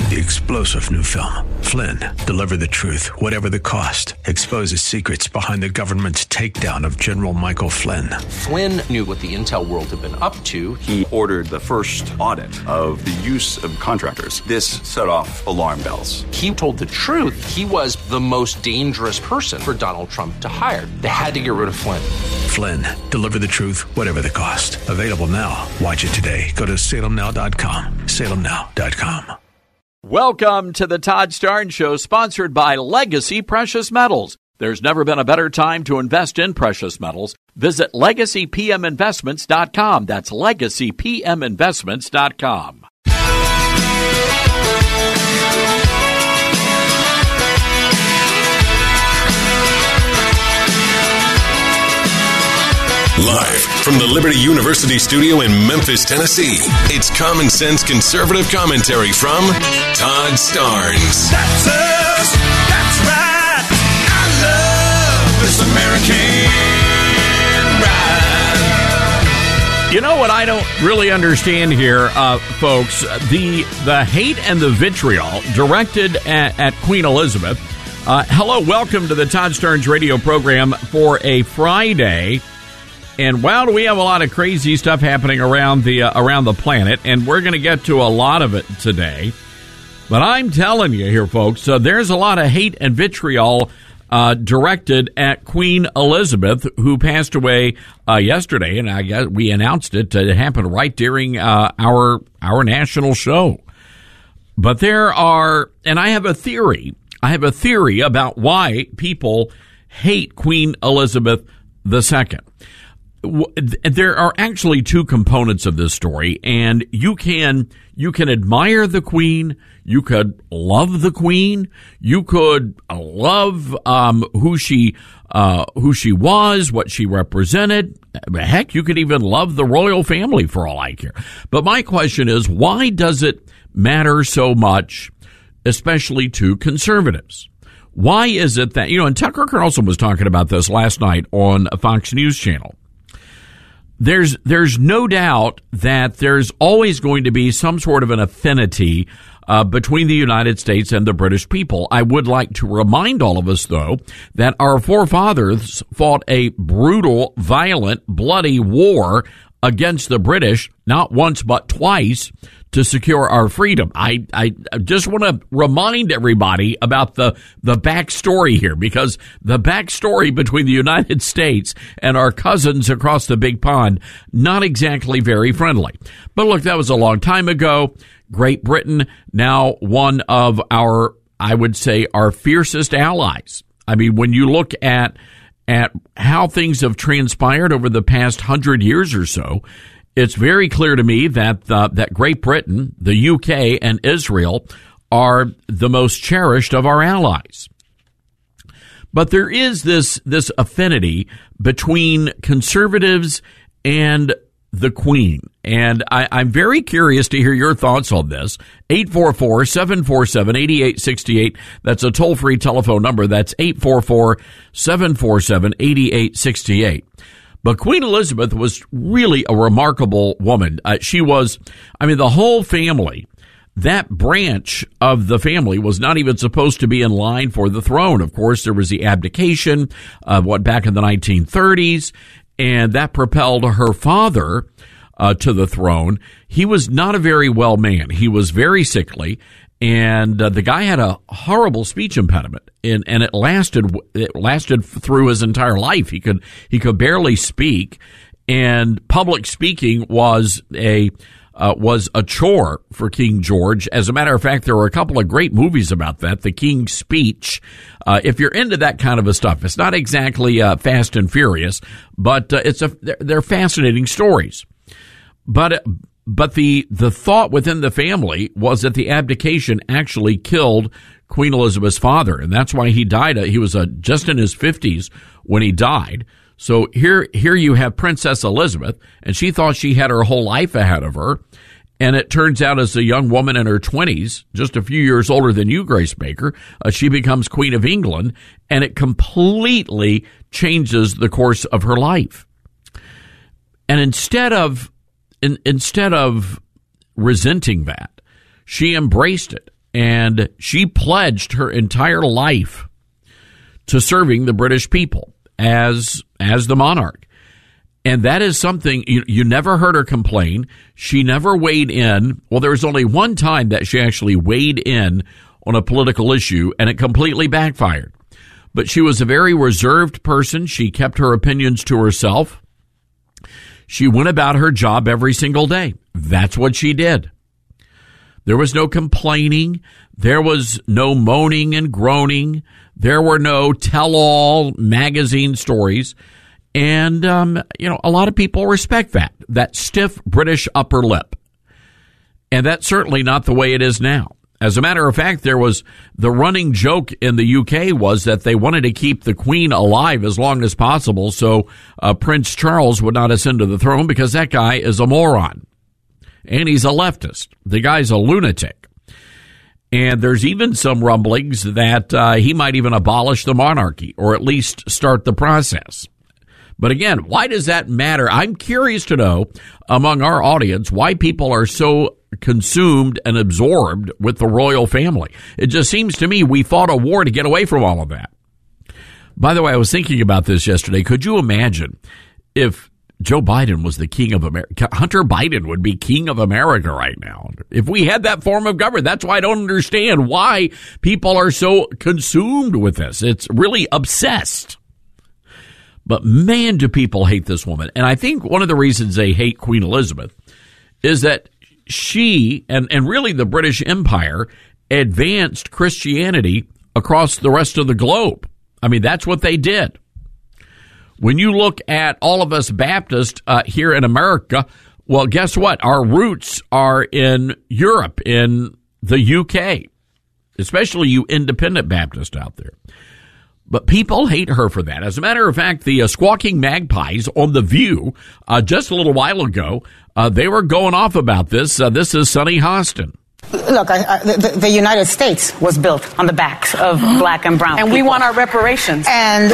the explosive new film, Flynn, Deliver the Truth, Whatever the Cost, exposes secrets behind the government's takedown of General Michael Flynn. Flynn knew what the intel world had been up to. He ordered the first audit of the use of contractors. This set off alarm bells. He told the truth. He was the most dangerous person for Donald Trump to hire. They had to get rid of Flynn. Flynn, Deliver the Truth, Whatever the Cost. Available now. Watch it today. Go to salemnow.com. salemnow.com. Welcome to the Todd Starnes Show, sponsored by Legacy Precious Metals. There's never been a better time to invest in precious metals. Visit LegacyPMInvestments.com. That's LegacyPMInvestments.com. Live from the Liberty University studio in Memphis, Tennessee, it's Common Sense Conservative Commentary from Todd Starnes. That's us. That's right. I love this American ride. You know what I don't really understand here, folks? The hate and the vitriol directed at Queen Elizabeth. Hello, welcome to the Todd Starnes radio program for a Friday. And wow, do we have a lot of crazy stuff happening around the planet, and we're going to get to a lot of it today. But I'm telling you here, folks, there's a lot of hate and vitriol directed at Queen Elizabeth, who passed away yesterday, and I guess we announced it. It happened right during our national show. But there are, and I have a theory. I have a theory about why people hate Queen Elizabeth II. There are actually two components of this story, and you can admire the Queen, you could love the Queen, you could love who she was, what she represented. Heck, you could even love the royal family for all I care. But my question is, why does it matter so much, especially to conservatives? Why is it that, and Tucker Carlson was talking about this last night on a Fox News channel. There's no doubt that there's always going to be some sort of an affinity between the United States and the British people. I would like to remind all of us, though, that our forefathers fought a brutal, violent, bloody war against the British, not once but twice, to secure our freedom. I just want to remind everybody about the backstory here, because the backstory between the United States and our cousins across the big pond, not exactly very friendly. But look, that was a long time ago. Great Britain, now one of our, I would say, our fiercest allies. I mean, when you look at how things have transpired over the past 100 years or so, it's very clear to me that that Great Britain, the UK, and Israel are the most cherished of our allies. But there is this affinity between conservatives and the Queen. And I'm very curious to hear your thoughts on this. 844-747-8868. That's a toll-free telephone number. That's 844-747-8868. But Queen Elizabeth was really a remarkable woman. She was, the whole family, that branch of the family was not even supposed to be in line for the throne. Of course, there was the abdication, back in the 1930s, and that propelled her father to the throne. He was not a very well man. He was very sickly, and the guy had a horrible speech impediment, and it lasted through his entire life. He could barely speak, and public speaking was a chore for King George. As a matter of fact, there were a couple of great movies about that. The King's Speech. If you're into that kind of a stuff, it's not exactly Fast and Furious, but they're fascinating stories. But the thought within the family was that the abdication actually killed Queen Elizabeth's father, and that's why he died. He was just in his 50s when he died. So here you have Princess Elizabeth, and she thought she had her whole life ahead of her. And it turns out, as a young woman in her 20s, just a few years older than you, Grace Baker, she becomes Queen of England, and it completely changes the course of her life. And instead of resenting that, she embraced it. and she pledged her entire life to serving the British people as the monarch. And that is something you never heard her complain. She never weighed in. Well, there was only one time that she actually weighed in on a political issue, and it completely backfired. But she was a very reserved person. She kept her opinions to herself. She went about her job every single day. That's what she did. There was no complaining. There was no moaning and groaning. There were no tell-all magazine stories. And, a lot of people respect that stiff British upper lip. And that's certainly not the way it is now. As a matter of fact, there was the running joke in the UK was that they wanted to keep the Queen alive as long as possible so Prince Charles would not ascend to the throne because that guy is a moron. And he's a leftist. The guy's a lunatic. And there's even some rumblings that he might even abolish the monarchy or at least start the process. But again, why does that matter? I'm curious to know among our audience why people are so consumed and absorbed with the royal family. It just seems to me we fought a war to get away from all of that. By the way, I was thinking about this yesterday. Could you imagine if Joe Biden was the king of America? Hunter Biden would be king of America right now. If we had that form of government, that's why I don't understand why people are so consumed with this. It's really obsessed. But man, do people hate this woman. And I think one of the reasons they hate Queen Elizabeth is that she and really the British Empire advanced Christianity across the rest of the globe. I mean, that's what they did. When you look at all of us Baptists here in America, well, guess what? Our roots are in Europe, in the UK, especially you independent Baptists out there. But people hate her for that. As a matter of fact, the Squawking Magpies on The View just a little while ago, they were going off about this. This is Sunny Hostin. Look, the United States was built on the backs of black and brown and people. We want our reparations. And,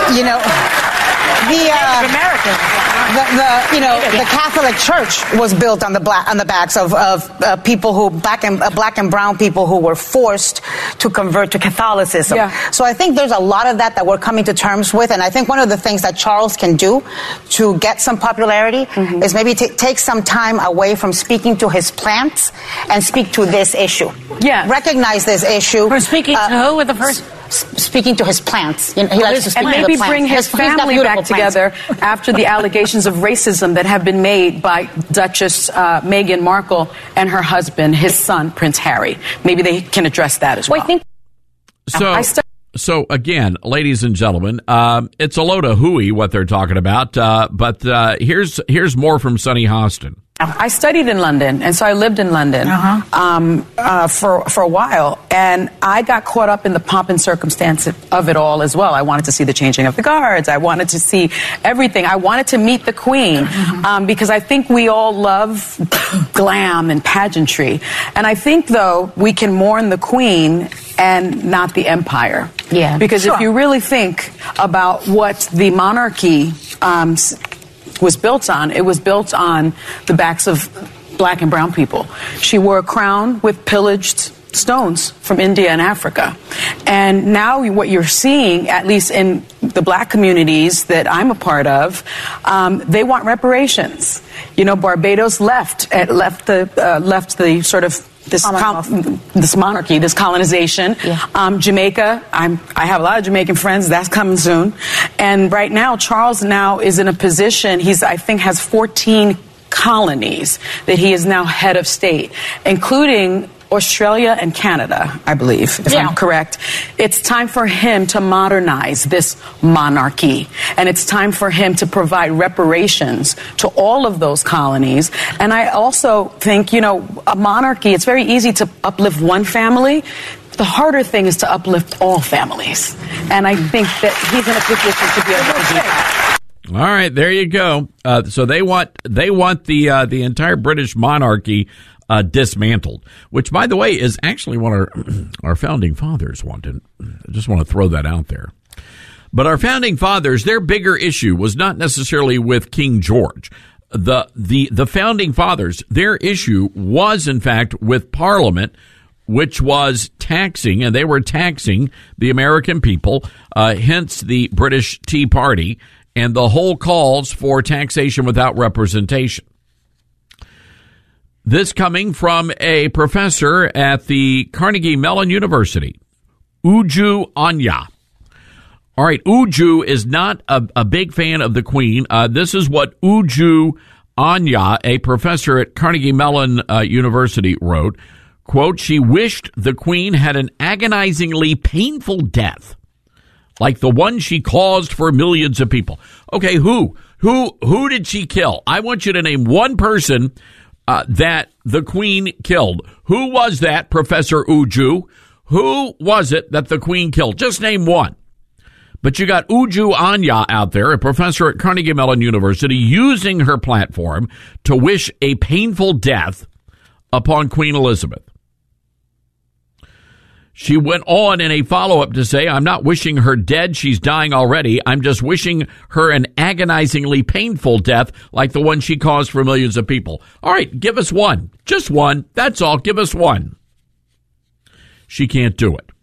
the Catholic Church was built on the backs of people who black and brown people who were forced to convert to Catholicism. Yeah. So I think there's a lot of that we're coming to terms with, and I think one of the things that Charles can do to get some popularity is maybe take some time away from speaking to his plants and speak to this issue. Yeah, recognize this issue. For speaking to who with the first? Speaking to his plants. He likes to speak and to maybe the plants. bring his family back together after the allegations of racism that have been made by Duchess Meghan Markle and her husband, his son, Prince Harry. Maybe they can address that as well. I think So again, ladies and gentlemen, it's a load of hooey what they're talking about. But here's more from Sunny Hostin. I studied in London, and so I lived in London for a while, and I got caught up in the pomp and circumstance of it all as well. I wanted to see the changing of the guards. I wanted to see everything. I wanted to meet the Queen because I think we all love glam and pageantry. And I think, though, we can mourn the Queen and not the empire. Yeah, because if you really think about what the monarchy was built on, it was built on the backs of black and brown people. She wore a crown with pillaged stones from India and Africa. And now what you're seeing, at least in the black communities that I'm a part of, they want reparations. Barbados left the sort of this monarchy, this colonization. Yeah. Jamaica, I have a lot of Jamaican friends. That's coming soon. And right now, Charles now is in a position. I think has 14 colonies that he is now head of state, including Australia and Canada, I believe, if I'm correct. It's time for him to modernize this monarchy. And it's time for him to provide reparations to all of those colonies. And I also think, a monarchy, it's very easy to uplift one family. The harder thing is to uplift all families. And I think that he's in a position to be able to do that. All right, there you go. So they want the entire British monarchy dismantled, which, by the way, is actually what our founding fathers wanted. I just want to throw that out there. But our founding fathers, their bigger issue was not necessarily with King George. The founding fathers, their issue was, in fact, with Parliament which was taxing, and they were taxing the American people, hence the British Tea Party and the whole calls for taxation without representation. This coming from a professor at the Carnegie Mellon University, Uju Anya. All right, Uju is not a big fan of the Queen. This is what Uju Anya, a professor at Carnegie Mellon University, wrote. Quote, she wished the Queen had an agonizingly painful death, like the one she caused for millions of people. Okay, who did she kill? I want you to name one person that the Queen killed. Who was that, Professor Uju? Who was it that the Queen killed? Just name one. But you got Uju Anya out there, a professor at Carnegie Mellon University, using her platform to wish a painful death upon Queen Elizabeth. She went on in a follow-up to say, I'm not wishing her dead. She's dying already. I'm just wishing her an agonizingly painful death like the one she caused for millions of people. All right, give us one. Just one. That's all. Give us one. She can't do it.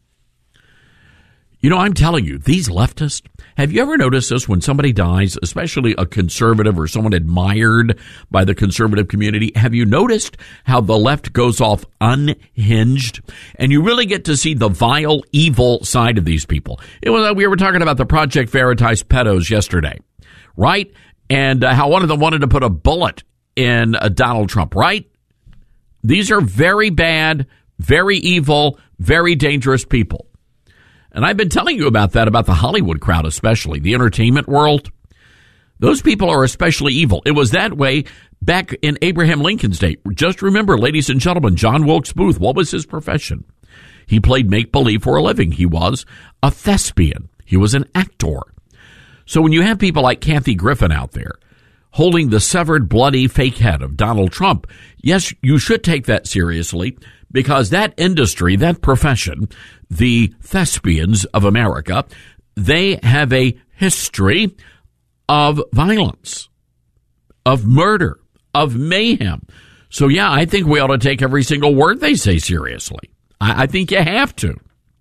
You know, I'm telling you, these leftists, have you ever noticed this when somebody dies, especially a conservative or someone admired by the conservative community? Have you noticed how the left goes off unhinged? And you really get to see the vile, evil side of these people. We were talking about the Project Veritas pedos yesterday, right? And how one of them wanted to put a bullet in Donald Trump, right? These are very bad, very evil, very dangerous people. And I've been telling you about that, about the Hollywood crowd especially, the entertainment world. Those people are especially evil. It was that way back in Abraham Lincoln's day. Just remember, ladies and gentlemen, John Wilkes Booth, what was his profession? He played make-believe for a living. He was a thespian. He was an actor. So when you have people like Kathy Griffin out there holding the severed, bloody fake head of Donald Trump, yes, you should take that seriously, because that industry, that profession, the thespians of America, they have a history of violence, of murder, of mayhem. So, yeah, I think we ought to take every single word they say seriously. I think you have to.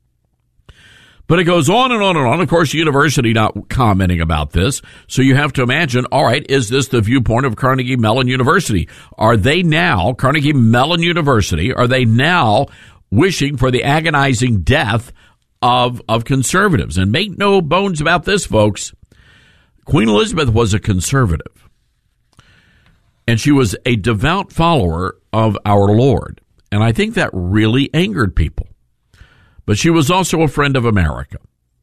But it goes on and on and on. Of course, the university not commenting about this. So you have to imagine, all right, is this the viewpoint of Carnegie Mellon University? Are they now, Carnegie Mellon University, are they now wishing for the agonizing death of conservatives? And make no bones about this, folks. Queen Elizabeth was a conservative. And she was a devout follower of our Lord. And I think that really angered people. But she was also a friend of America.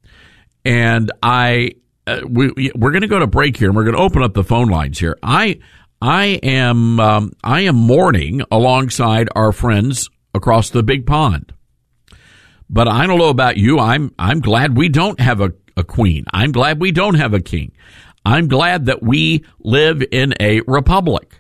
And we're going to go to break here, and we're going to open up the phone lines here. I am mourning alongside our friends across the big pond. But I don't know about you. I'm glad we don't have a queen. I'm glad we don't have a king. I'm glad that we live in a republic.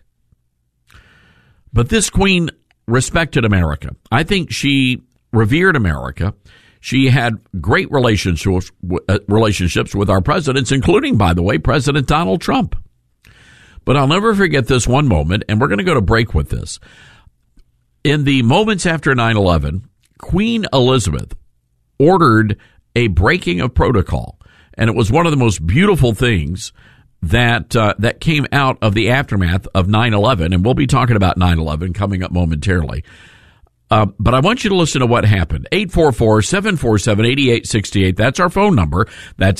But this queen respected America. I think she revered America. She had great relationships with our presidents, including, by the way, President Donald Trump. But I'll never forget this one moment, and we're going to go to break with this. In the moments after 9/11, Queen Elizabeth ordered a breaking of protocol, and it was one of the most beautiful things that came out of the aftermath of 9/11, and we'll be talking about 9/11 coming up momentarily. But I want you to listen to what happened. 844-747-8868. That's our phone number. That's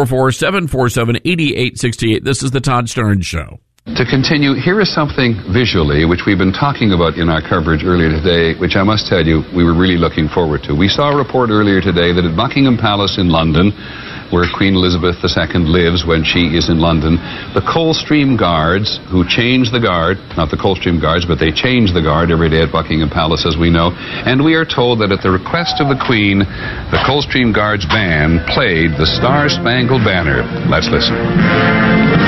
844-747-8868. This is the Todd Starnes Show. To continue, here is something visually which we've been talking about in our coverage earlier today, which I must tell you we were really looking forward to. We saw a report earlier today that at Buckingham Palace in London, where Queen Elizabeth II lives when she is in London, the Coldstream Guards, who change the guard, not the Coldstream Guards, but they change the guard every day at Buckingham Palace, as we know, and we are told that at the request of the Queen, the Coldstream Guards band played the Star-Spangled Banner. Let's listen.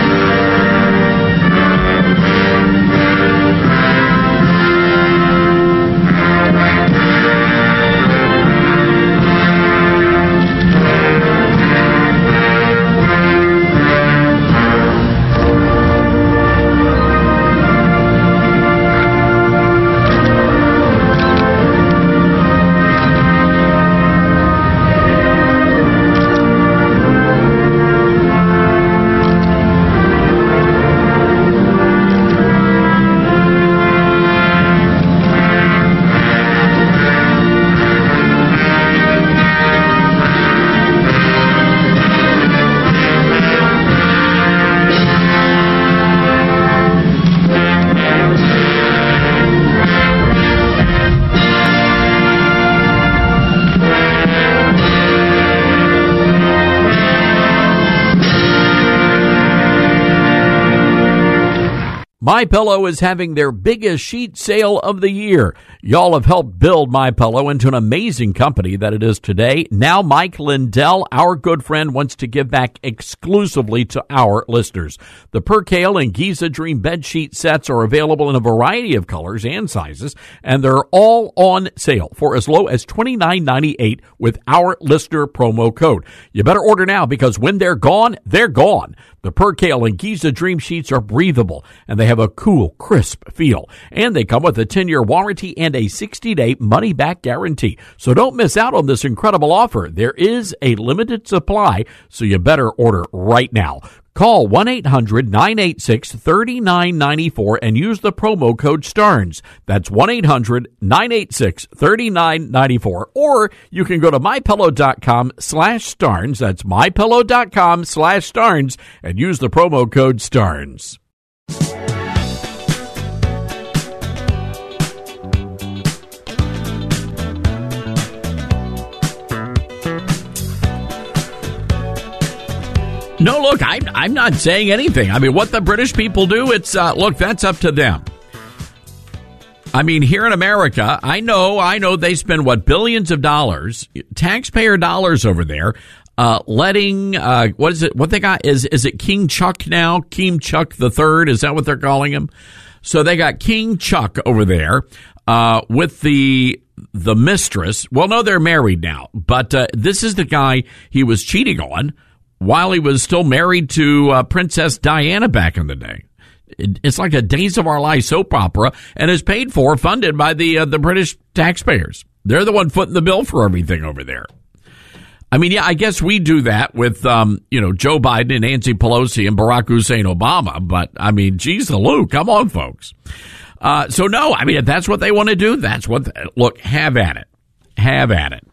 MyPillow is having their biggest sheet sale of the year. Y'all have helped build MyPillow into an amazing company that it is today. Now Mike Lindell, our good friend, wants to give back exclusively to our listeners. The Percale and Giza Dream bed sheet sets are available in a variety of colors and sizes, and they're all on sale for as low as $29.98 with our listener promo code. You better order now, because when they're gone, they're gone. The Percale and Giza Dream sheets are breathable, and they have a cool, crisp feel. And they come with a 10-year warranty and a 60-day money-back guarantee. So don't miss out on this incredible offer. There is a limited supply, so you better order right now. Call 1-800-986-3994 and use the promo code STARNS. That's 1-800-986-3994. Or you can go to MyPillow.com/STARNS. That's MyPillow.com/STARNS and use the promo code STARNS. No, look, I'm not saying anything. I mean, what the British people do, it's, look, that's up to them. I mean, here in America, I know they spend, billions of dollars, taxpayer dollars over there, letting, what is it, what they got, is it King Chuck now? King Chuck III, is that what they're calling him? So they got King Chuck over there, with the mistress. Well, no, they're married now, but, this is the guy he was cheating on while he was still married to Princess Diana back in the day. It's like a Days of Our Lives soap opera, and is paid for, funded by the British taxpayers. They're the one footing the bill for everything over there. I mean, yeah, I guess we do that with, Joe Biden and Nancy Pelosi and Barack Hussein Obama, but, I mean, geez, Lou, come on, folks. So, no, I mean, if that's what they want to do, look, have at it. Have at it.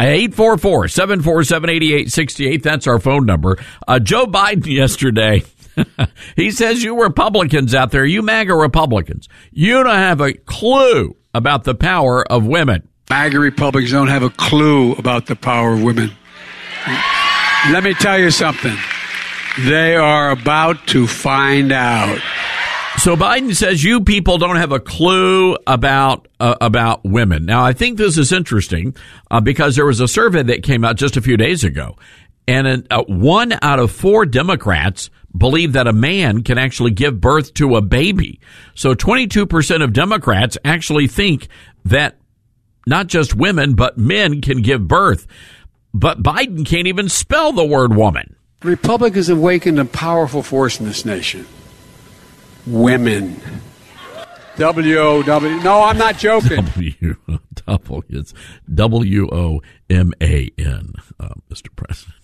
844-747-8868. That's our phone number. Joe Biden yesterday, he says, you Republicans out there, you MAGA Republicans, you don't have a clue about the power of women. MAGA Republicans don't have a clue about the power of women. Let me tell you something. They are about to find out. So Biden says you people don't have a clue about women. Now, I think this is interesting because there was a survey that came out just a few days ago, and 1 out of 4 Democrats believe that a man can actually give birth to a baby. So 22% of Democrats actually think that not just women, but men can give birth. But Biden can't even spell the word woman. Republicans have awakened a powerful force in this nation. Women. W-O-W. No, I'm not joking. It's W-O-M-A-N, Mr. President.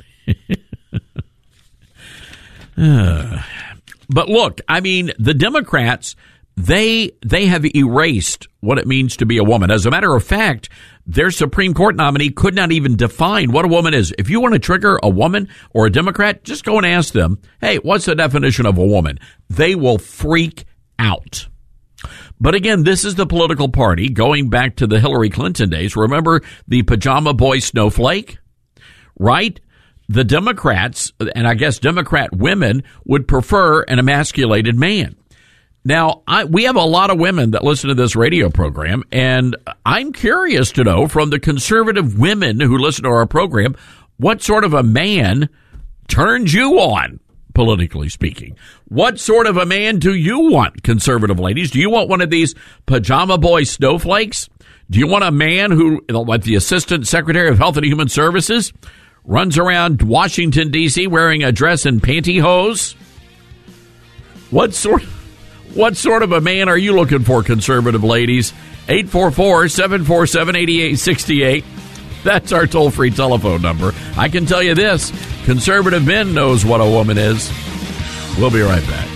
But look, I mean, the Democrats, they have erased what it means to be a woman. As a matter of fact, their Supreme Court nominee could not even define what a woman is. If you want to trigger a woman or a Democrat, just go and ask them, hey, what's the definition of a woman? They will freak out. But again, this is the political party going back to the Hillary Clinton days. Remember the pajama boy snowflake, right? The Democrats, and I guess Democrat women, would prefer an emasculated man. Now, we have a lot of women that listen to this radio program, and I'm curious to know from the conservative women who listen to our program, what sort of a man turns you on, politically speaking? What sort of a man do you want, conservative ladies? Do you want one of these pajama boy snowflakes? Do you want a man who, like the Assistant Secretary of Health and Human Services, runs around Washington, D.C. wearing a dress and pantyhose? What sort of a man are you looking for, conservative ladies? 844-747-8868. That's our toll-free telephone number. I can tell you this, conservative men knows what a woman is. We'll be right back.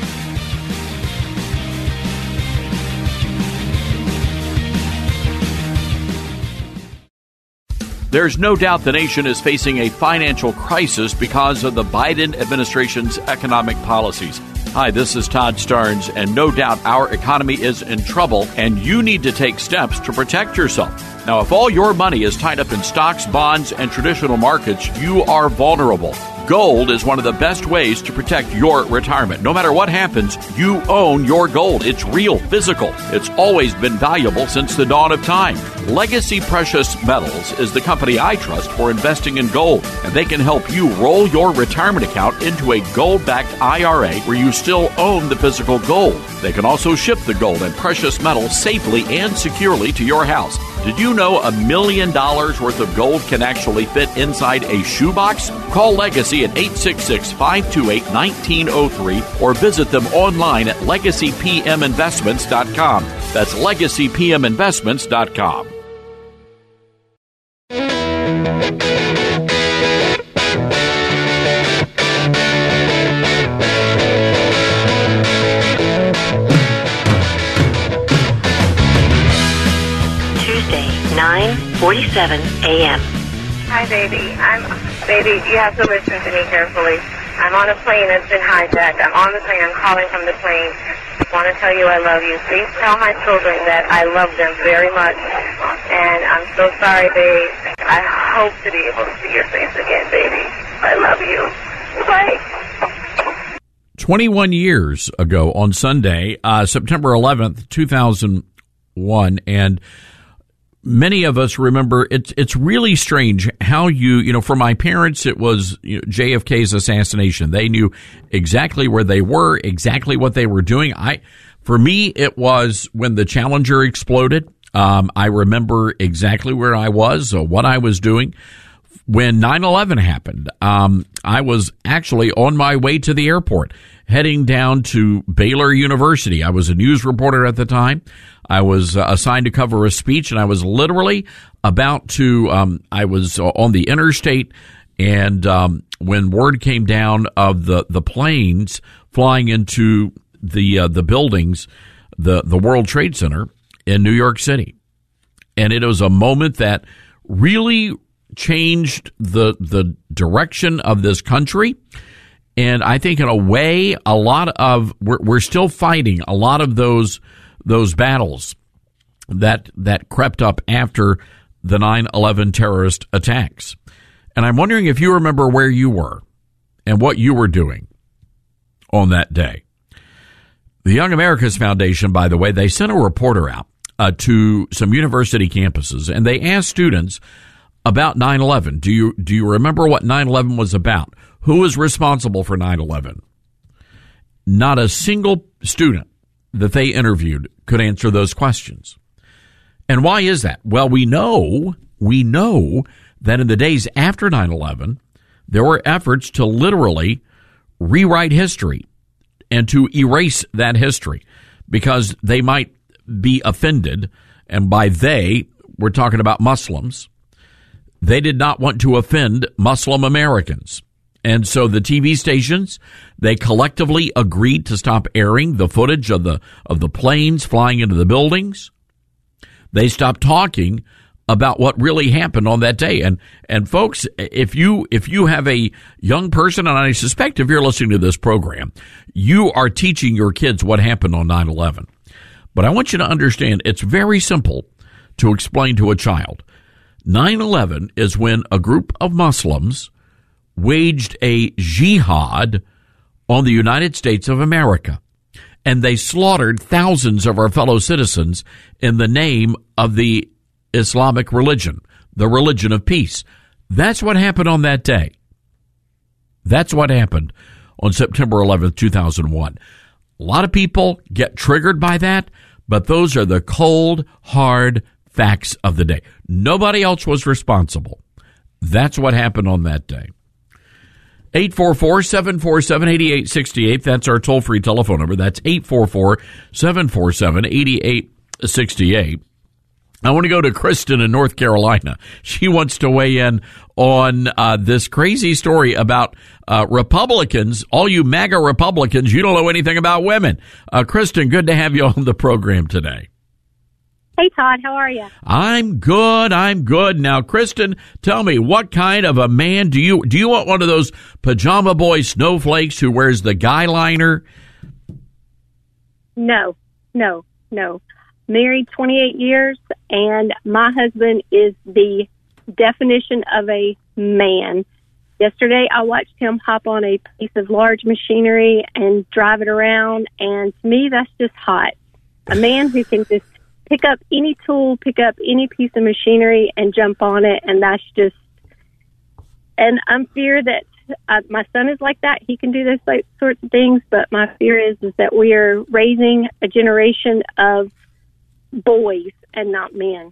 There's no doubt the nation is facing a financial crisis because of the Biden administration's economic policies. Hi, this is Todd Starnes, and no doubt our economy is in trouble, and you need to take steps to protect yourself. Now, if all your money is tied up in stocks, bonds, and traditional markets, you are vulnerable. Gold is one of the best ways to protect your retirement. No matter what happens, you own your gold. It's real, physical. It's always been valuable since the dawn of time. Legacy Precious Metals is the company I trust for investing in gold, and they can help you roll your retirement account into a gold-backed IRA where you still own the physical gold. They can also ship the gold and precious metals safely and securely to your house. Did you know $1 million worth of gold can actually fit inside a shoebox? Call Legacy at 866-528-1903 or visit them online at legacypminvestments.com. That's legacypminvestments.com. Tuesday, 9:47 a.m. Hi, baby. Baby, you have to listen to me carefully. I'm on a plane that's been hijacked. I'm on the plane. I'm calling from the plane. I want to tell you I love you. Please tell my children that I love them very much. And I'm so sorry, babe. I hope to be able to see your face again, baby. I love you. Bye. 21 years ago on Sunday, September 11th, 2001, and many of us remember it's really strange how for my parents, it was JFK's assassination. They knew exactly where they were, exactly what they were doing. For me, it was when the Challenger exploded. I remember exactly where I was, what I was doing. When 9/11 happened, I was actually on my way to the airport, heading down to Baylor University. I was a news reporter at the time. I was assigned to cover a speech, and I was literally about to, I was on the interstate, and when word came down of the planes flying into the buildings, the World Trade Center in New York City. And it was a moment that really changed the direction of this country. And I think in a way, a lot of, we're still fighting a lot of those battles that crept up after the 9/11 terrorist attacks. And I'm wondering if you remember where you were and what you were doing on that day. The Young America's Foundation, by the way, they sent a reporter out to some university campuses, and they asked students about 9/11. Do you remember what 9/11 was about? Who was responsible for 9/11? Not a single student that they interviewed could answer those questions. And why is that? Well, we know that in the days after 9/11, there were efforts to literally rewrite history and to erase that history because they might be offended. And by they, we're talking about Muslims. They did not want to offend Muslim Americans. And so the TV stations, they collectively agreed to stop airing the footage of the planes flying into the buildings. They stopped talking about what really happened on that day. And folks, if you have a young person, and I suspect if you're listening to this program, you are teaching your kids what happened on 9/11. But I want you to understand, it's very simple to explain to a child. 9/11 is when a group of Muslims waged a jihad on the United States of America, and they slaughtered thousands of our fellow citizens in the name of the Islamic religion, the religion of peace. That's what happened on that day. That's what happened on September 11th, 2001. A lot of people get triggered by that, but those are the cold, hard facts of the day. Nobody else was responsible. That's what happened on that day. 844-747-8868. That's our toll-free telephone number. That's 844-747-8868. I want to go to Kristen in North Carolina. She wants to weigh in on this crazy story about Republicans. All you MAGA Republicans, you don't know anything about women. Kristen, good to have you on the program today. Hey, Todd. How are you? I'm good. Now, Kristen, tell me, what kind of a man do you want? One of those pajama boy snowflakes who wears the guy liner? No. Married 28 years, and my husband is the definition of a man. Yesterday, I watched him hop on a piece of large machinery and drive it around, and to me, that's just hot. A man who can just pick up any tool, pick up any piece of machinery, and jump on it, and that's just... And I'm fear that my son is like that. He can do those sorts of things, but my fear is that we are raising a generation of boys and not men.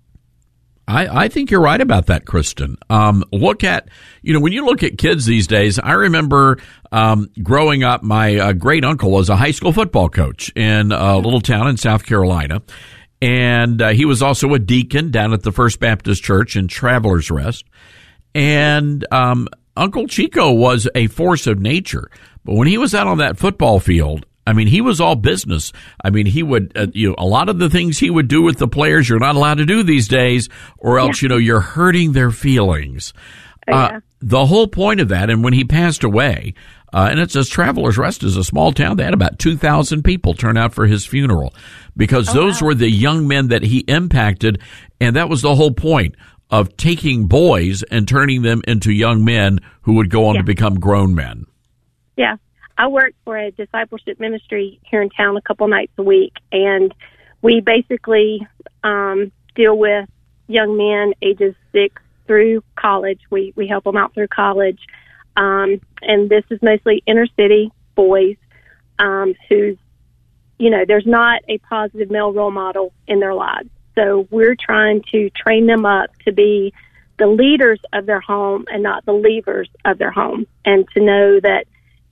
I think you're right about that, Kristen. Look at, when you look at kids these days, I remember growing up, my great uncle was a high school football coach in a little town in South Carolina. And he was also a deacon down at the First Baptist Church in Travelers Rest. And Uncle Chico was a force of nature. But when he was out on that football field, I mean, he was all business. I mean, he would, a lot of the things he would do with the players, you're not allowed to do these days, or else, you're hurting their feelings. The whole point of that, and when he passed away, and it says Travelers Rest is a small town, they had about 2,000 people turn out for his funeral because those were the young men that he impacted, and that was the whole point of taking boys and turning them into young men who would go on to become grown men. Yeah. I work for a discipleship ministry here in town a couple nights a week, and we basically deal with young men ages 6 through college. We help them out through college, and this is mostly inner city boys who's, there's not a positive male role model in their lives. So we're trying to train them up to be the leaders of their home and not the leavers of their home, and to know that,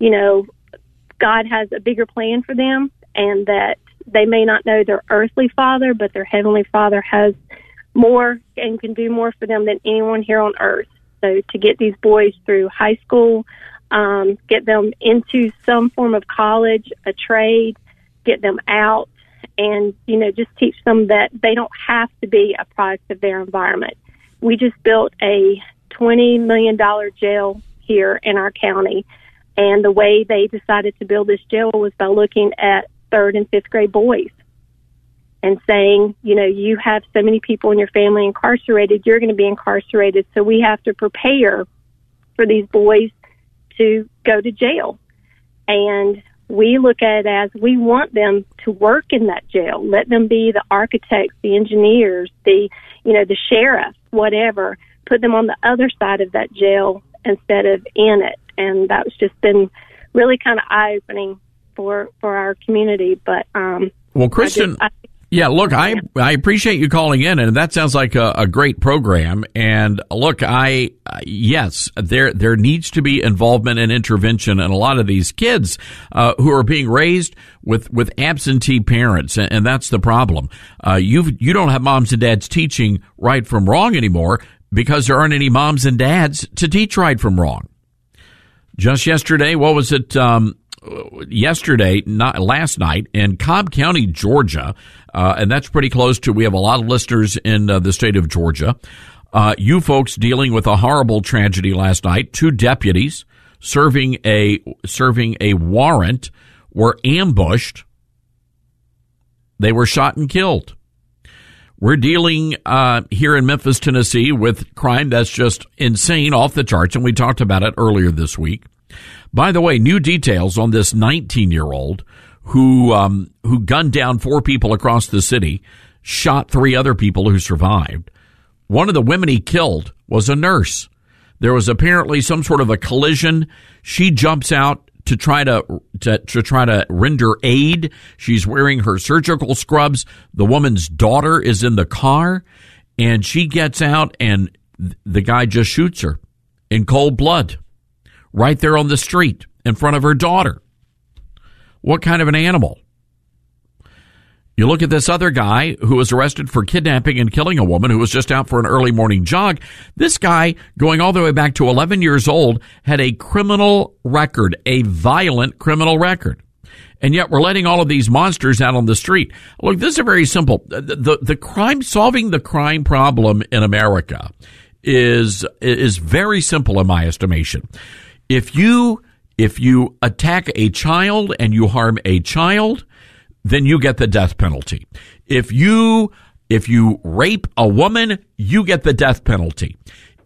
God has a bigger plan for them, and that they may not know their earthly father, but their heavenly Father has more and can do more for them than anyone here on earth. So to get these boys through high school, get them into some form of college, a trade, get them out, and, just teach them that they don't have to be a product of their environment. We just built a $20 million jail here in our county. And the way they decided to build this jail was by looking at 3rd and 5th grade boys and saying, you have so many people in your family incarcerated, you're going to be incarcerated. So we have to prepare for these boys to go to jail. And we look at it as we want them to work in that jail. Let them be the architects, the engineers, the sheriff, whatever. Put them on the other side of that jail instead of in it. And that's just been really kind of eye-opening for our community. But well, Kristen, look, I appreciate you calling in, and that sounds like a great program. And look, yes, there needs to be involvement and intervention in a lot of these kids who are being raised with absentee parents, and that's the problem. You don't have moms and dads teaching right from wrong anymore because there aren't any moms and dads to teach right from wrong. Just yesterday, what was it? Last night in Cobb County, Georgia, and that's pretty close to, we have a lot of listeners in the state of Georgia. You folks dealing with a horrible tragedy last night. 2 deputies serving a warrant were ambushed. They were shot and killed. We're dealing here in Memphis, Tennessee, with crime that's just insane, off the charts, and we talked about it earlier this week. By the way, new details on this 19-year-old who gunned down 4 people across the city, shot 3 other people who survived. One of the women he killed was a nurse. There was apparently some sort of a collision. She jumps out to try to render aid. She's wearing her surgical scrubs. The woman's daughter is in the car, and she gets out, and the guy just shoots her in cold blood right there on the street in front of her daughter. What kind of an animal? You look at this other guy who was arrested for kidnapping and killing a woman who was just out for an early morning jog. This guy, going all the way back to 11 years old, had a criminal record, a violent criminal record. And yet we're letting all of these monsters out on the street. Look, this is very simple. The crime, solving the crime problem in America is very simple in my estimation. If you attack a child and you harm a child, then you get the death penalty. If you rape a woman, you get the death penalty.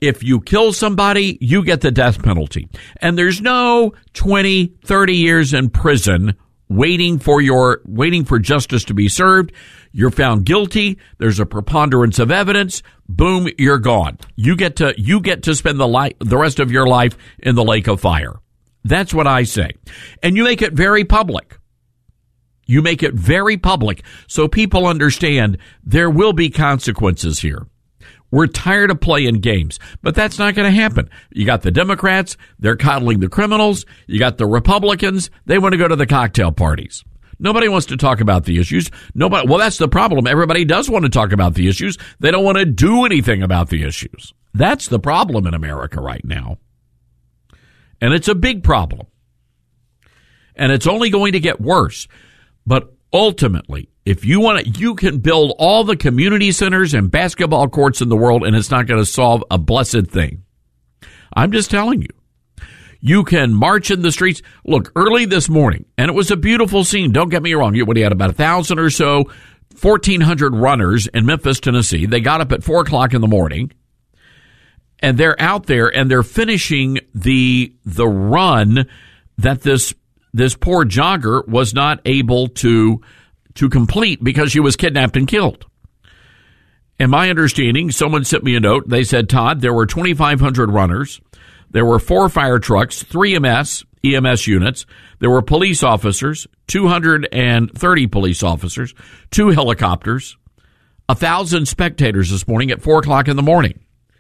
if you kill somebody, you get the death penalty. And there's no 20, 30 years in prison waiting for justice to be served. You're found guilty. There's a preponderance of evidence. Boom, you're gone. You get to spend the rest of your life in the lake of fire. That's what I say. And you make it very public. You make it very public so people understand there will be consequences here. We're tired of playing games, but that's not going to happen. You got the Democrats, they're coddling the criminals. You got the Republicans, they want to go to the cocktail parties. Nobody wants to talk about the issues. Well, that's the problem. Everybody does want to talk about the issues. They don't want to do anything about the issues. That's the problem in America right now. And it's a big problem. And it's only going to get worse. But ultimately, if you want it, you can build all the community centers and basketball courts in the world, and it's not going to solve a blessed thing. I'm just telling you. You can march in the streets. Look, early this morning, and it was a beautiful scene. Don't get me wrong. You had about 1,000 or so, 1,400 runners in Memphis, Tennessee. They got up at 4 o'clock in the morning, and they're out there, and they're finishing the run that this poor jogger was not able to complete because she was kidnapped and killed. And my understanding, someone sent me a note. They said, Todd, there were 2,500 runners. There were 4 fire trucks, 3 EMS units. There were police officers, 230 police officers, 2 helicopters, 1,000 spectators this morning at 4 o'clock in the morning.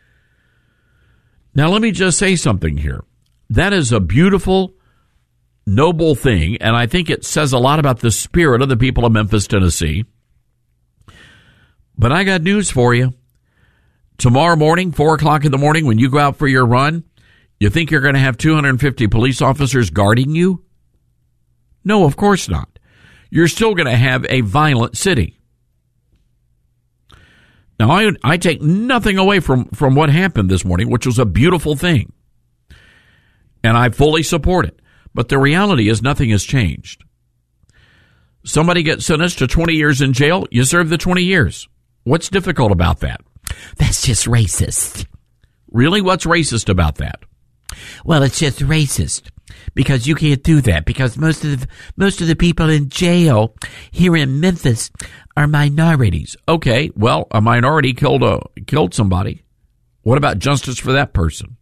Now, let me just say something here. That is a beautiful, noble thing, and I think it says a lot about the spirit of the people of Memphis, Tennessee. But I got news for you. Tomorrow morning, 4 o'clock in the morning, when you go out for your run, you think you're going to have 250 police officers guarding you? No, of course not. You're still going to have a violent city. Now, I take nothing away from what happened this morning, which was a beautiful thing. And I fully support it. But the reality is nothing has changed. Somebody gets sentenced to 20 years in jail, you serve the 20 years. What's difficult about that? That's just racist. Really? What's racist about that? Well, it's just racist because you can't do that because most of the people in jail here in Memphis are minorities. Okay, well, a minority killed somebody. What about justice for that person?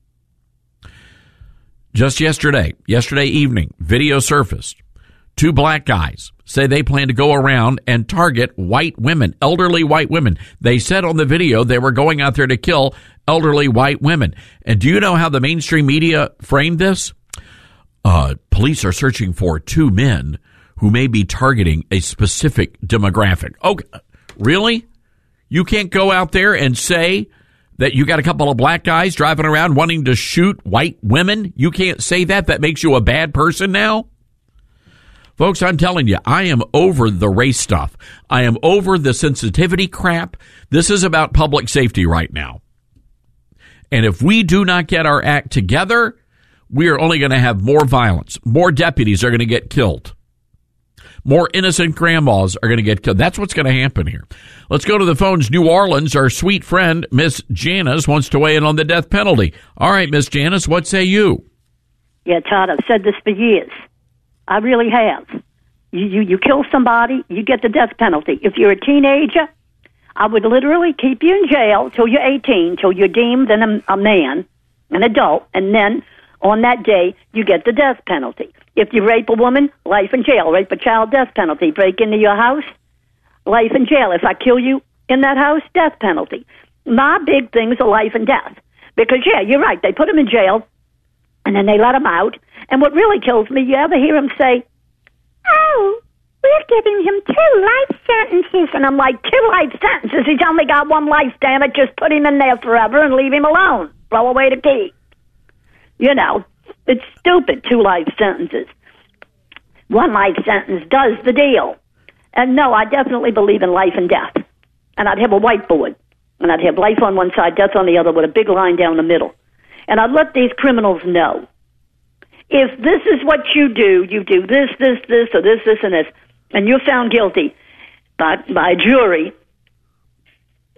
Just yesterday evening, video surfaced. 2 black guys say they plan to go around and target white women, elderly white women. They said on the video they were going out there to kill elderly white women. And do you know how the mainstream media framed this? Police are searching for 2 men who may be targeting a specific demographic. Okay, really? You can't go out there and say that you got a couple of black guys driving around wanting to shoot white women? You can't say that. That makes you a bad person now? Folks, I'm telling you, I am over the race stuff. I am over the sensitivity crap. This is about public safety right now. And if we do not get our act together, we are only going to have more violence. More deputies are going to get killed. More innocent grandmas are going to get killed. That's what's going to happen here. Let's go to the phones. New Orleans, our sweet friend, Miss Janice, wants to weigh in on the death penalty. All right, Miss Janice, what say you? Yeah, Todd, I've said this for years. I really have. You kill somebody, you get the death penalty. If you're a teenager, I would literally keep you in jail till you're 18, till you're deemed a man, an adult, and then on that day, you get the death penalty. If you rape a woman, life in jail. Rape a child, death penalty. Break into your house, life in jail. If I kill you in that house, death penalty. My big things are life and death. Because, yeah, you're right. They put him in jail, and then they let him out. And what really kills me, you ever hear him say, oh, we're giving him 2 life sentences. And I'm like, 2 life sentences? He's only got 1 life, damn it. Just put him in there forever and leave him alone. Blow away the key. You know, it's stupid, 2 life sentences. 1 life sentence does the deal. And no, I definitely believe in life and death. And I'd have a whiteboard. And I'd have life on one side, death on the other, with a big line down the middle. And I'd let these criminals know, if this is what you do this, or this, and this, and you're found guilty by a jury,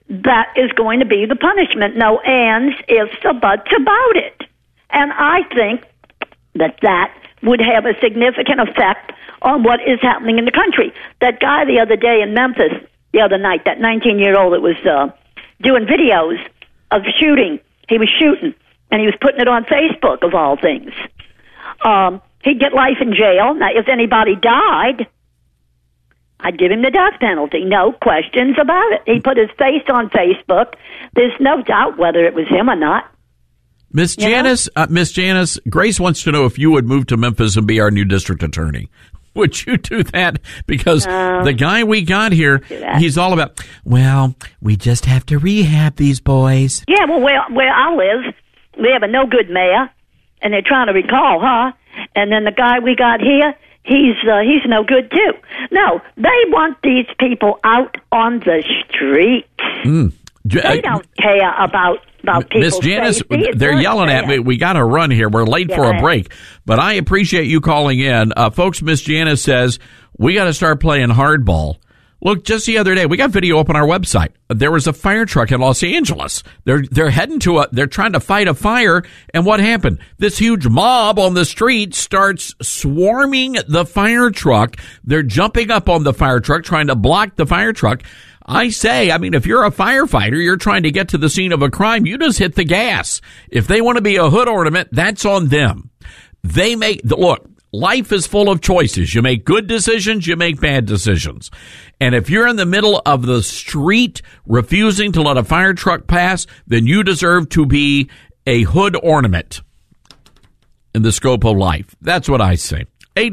that is going to be the punishment. No ands, ifs, or buts about it. And I think that would have a significant effect on what is happening in the country. That guy the other day in Memphis, the other night, that 19-year-old that was doing videos of shooting. He was shooting, and he was putting it on Facebook, of all things. He'd get life in jail. Now, if anybody died, I'd give him the death penalty. No questions about it. He put his face on Facebook. There's no doubt whether it was him or not. Miss Janice, Grace wants to know if you would move to Memphis and be our new district attorney. Would you do that? Because the guy we got here, he's all about, well, we just have to rehab these boys. Yeah, well, where I live, we have a no-good mayor, and they're trying to recall her. And then the guy we got here, he's no good, too. No, they want these people out on the streets. They don't care about people's Miss Janice, safety. They're yelling at me. We got to run here. We're late for a break. But I appreciate you calling in. Folks, Miss Janice says, we got to start playing hardball. Look, just the other day, we got video up on our website. There was a fire truck in Los Angeles. They're heading they're trying to fight a fire. And what happened? This huge mob on the street starts swarming the fire truck. They're jumping up on the fire truck, trying to block the fire truck. If you're a firefighter, you're trying to get to the scene of a crime, you just hit the gas. If they want to be a hood ornament, that's on them. Look, life is full of choices. You make good decisions, you make bad decisions. And if you're in the middle of the street refusing to let a fire truck pass, then you deserve to be a hood ornament in the scope of life. That's what I say.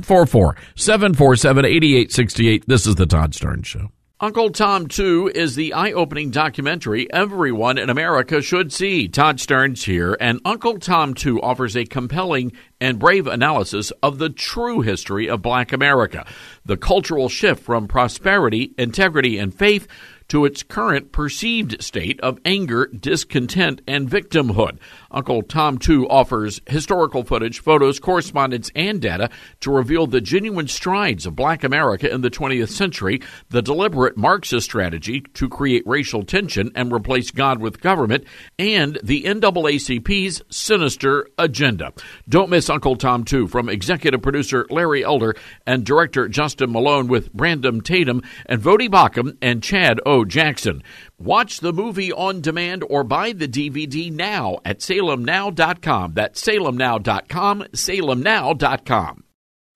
844-747-8868. This is the Todd Starnes Show. Uncle Tom 2 is the eye-opening documentary everyone in America should see. Todd Starnes here, and Uncle Tom 2 offers a compelling and brave analysis of the true history of Black America, the cultural shift from prosperity, integrity, and faith to its current perceived state of anger, discontent, and victimhood. Uncle Tom 2 offers historical footage, photos, correspondence, and data to reveal the genuine strides of Black America in the 20th century, the deliberate Marxist strategy to create racial tension and replace God with government, and the NAACP's sinister agenda. Don't miss Uncle Tom 2 from executive producer Larry Elder and director Justin Malone with Brandon Tatum and Vodi Bakum and Chad O. Jackson. Watch the movie on demand or buy the DVD now at salemnow.com. That's salemnow.com, salemnow.com.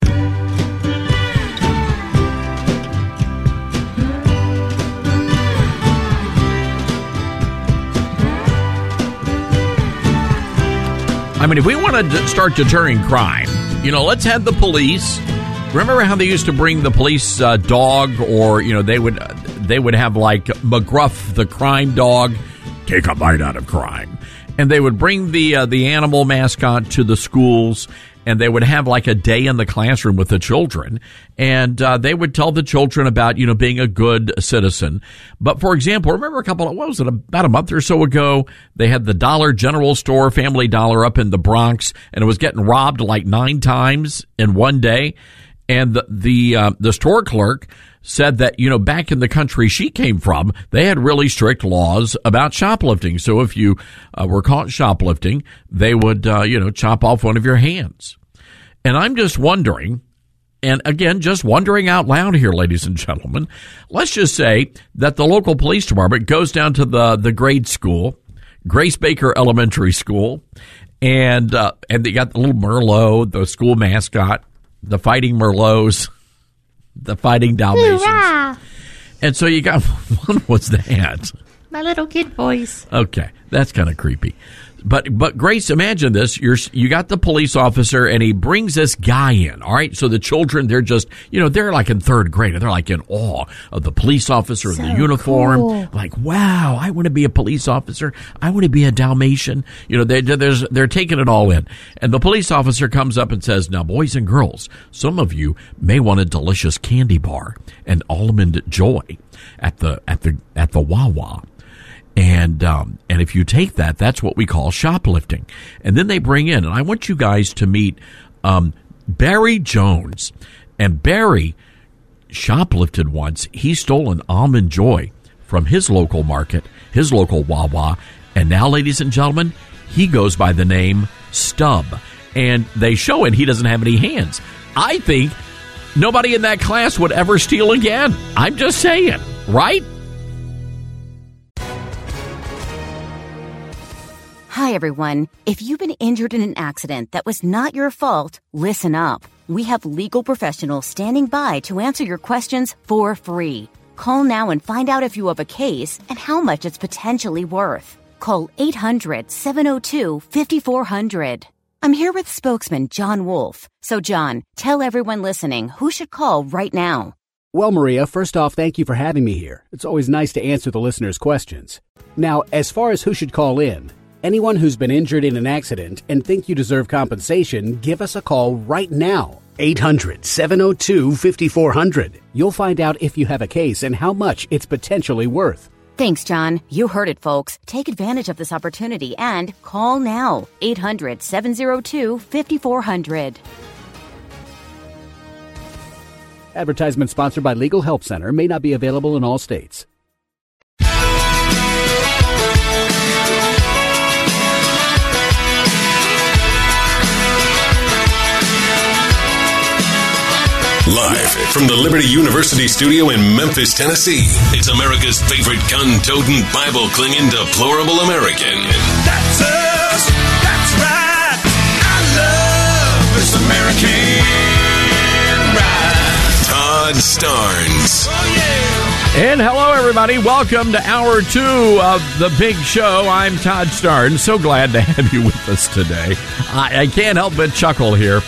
If we want to start deterring crime, let's have the police. Remember how they used to bring the police dog, or they would have like McGruff, the crime dog, take a bite out of crime, and they would bring the animal mascot to the schools, and they would have like a day in the classroom with the children, and they would tell the children about being a good citizen. But for example, remember about a month or so ago, they had the Dollar General store, Family Dollar, up in the Bronx, and it was getting robbed like 9 times in one day. And the store clerk said that, back in the country she came from, they had really strict laws about shoplifting. So if you were caught shoplifting, they would, chop off one of your hands. And I'm just wondering, and again, just wondering out loud here, ladies and gentlemen, let's just say that the local police department goes down to the grade school, Grace Baker Elementary School, and they got the little Merlot, the school mascot, the fighting Merlots, the fighting Dalmatians. Hoorah! And so you got, what was that? My little kid voice. Okay, that's kind of creepy. But Grace, imagine this. You got the police officer, and he brings this guy in, all right? So the children, they're just, they're like in 3rd grade, and they're like in awe of the police officer in the uniform. Cool. Like, wow, I want to be a police officer. I want to be a Dalmatian. They're taking it all in. And the police officer comes up and says, now, boys and girls, some of you may want a delicious candy bar and almond joy at the Wawa. And if you take that, that's what we call shoplifting. And then they bring in, and I want you guys to meet Barry Jones. And Barry shoplifted once. He stole an Almond Joy from his local market, his local Wawa. And now, ladies and gentlemen, he goes by the name Stub. And they show it, he doesn't have any hands. I think nobody in that class would ever steal again. I'm just saying, right? Hi, everyone. If you've been injured in an accident that was not your fault, listen up. We have legal professionals standing by to answer your questions for free. Call now and find out if you have a case and how much it's potentially worth. Call 800-702-5400. I'm here with spokesman John Wolf. So, John, tell everyone listening who should call right now. Well, Maria, first off, thank you for having me here. It's always nice to answer the listeners' questions. Now, as far as who should call in, anyone who's been injured in an accident and think you deserve compensation, give us a call right now. 800-702-5400. You'll find out if you have a case and how much it's potentially worth. Thanks, John. You heard it, folks. Take advantage of this opportunity and call now. 800-702-5400. Advertisement sponsored by Legal Help Center. May not be available in all states. Live from the Liberty University studio in Memphis, Tennessee, it's America's favorite gun-toting, Bible-clinging, deplorable American. That's us. That's right. I love this American ride. Todd Starnes. Oh, yeah. And hello, everybody. Welcome to Hour 2 of The Big Show. I'm Todd Starnes. So glad to have you with us today. I can't help but chuckle here.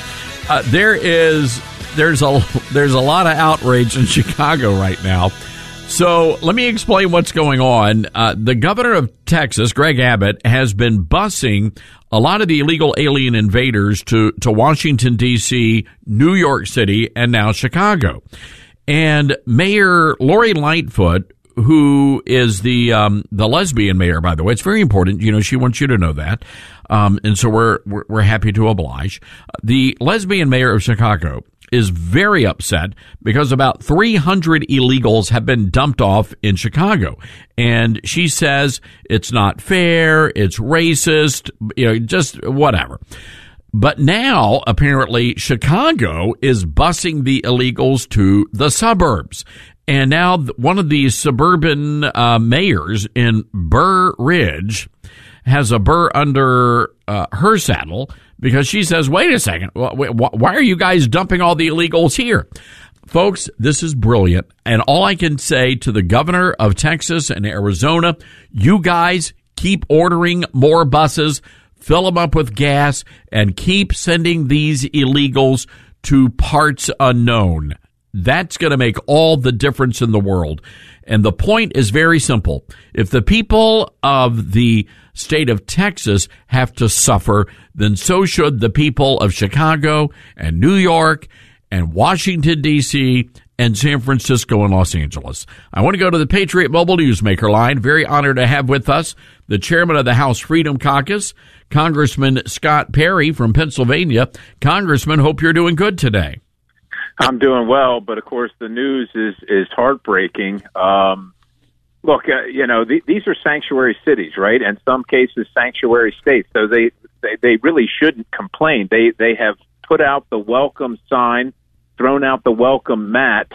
There's a lot of outrage in Chicago right now. So let me explain what's going on. The governor of Texas, Greg Abbott, has been busing a lot of the illegal alien invaders to Washington, D.C., New York City, and now Chicago. And Mayor Lori Lightfoot, who is the lesbian mayor, by the way, it's very important. You know, she wants you to know that. And so we're happy to oblige. The lesbian mayor of Chicago is very upset because about 300 illegals have been dumped off in Chicago. And she says it's not fair, it's racist, just whatever. But now, apparently, Chicago is busing the illegals to the suburbs. And now one of these suburban mayors in Burr Ridge has a burr under her saddle because she says, wait a second, why are you guys dumping all the illegals here? Folks, this is brilliant. And all I can say to the governor of Texas and Arizona, you guys keep ordering more buses, fill them up with gas, and keep sending these illegals to parts unknown. That's going to make all the difference in the world. And the point is very simple. If the people of the state of Texas have to suffer, then so should the people of Chicago and New York and Washington, D.C., and San Francisco and Los Angeles. I want to go to the Patriot Mobile Newsmaker line. Very honored to have with us the chairman of the House Freedom Caucus, Congressman Scott Perry from Pennsylvania. Congressman, hope you're doing good today. I'm doing well, but of course the news is heartbreaking. Look, these are sanctuary cities, right? And some cases sanctuary states. So they really shouldn't complain. They have put out the welcome sign, thrown out the welcome mat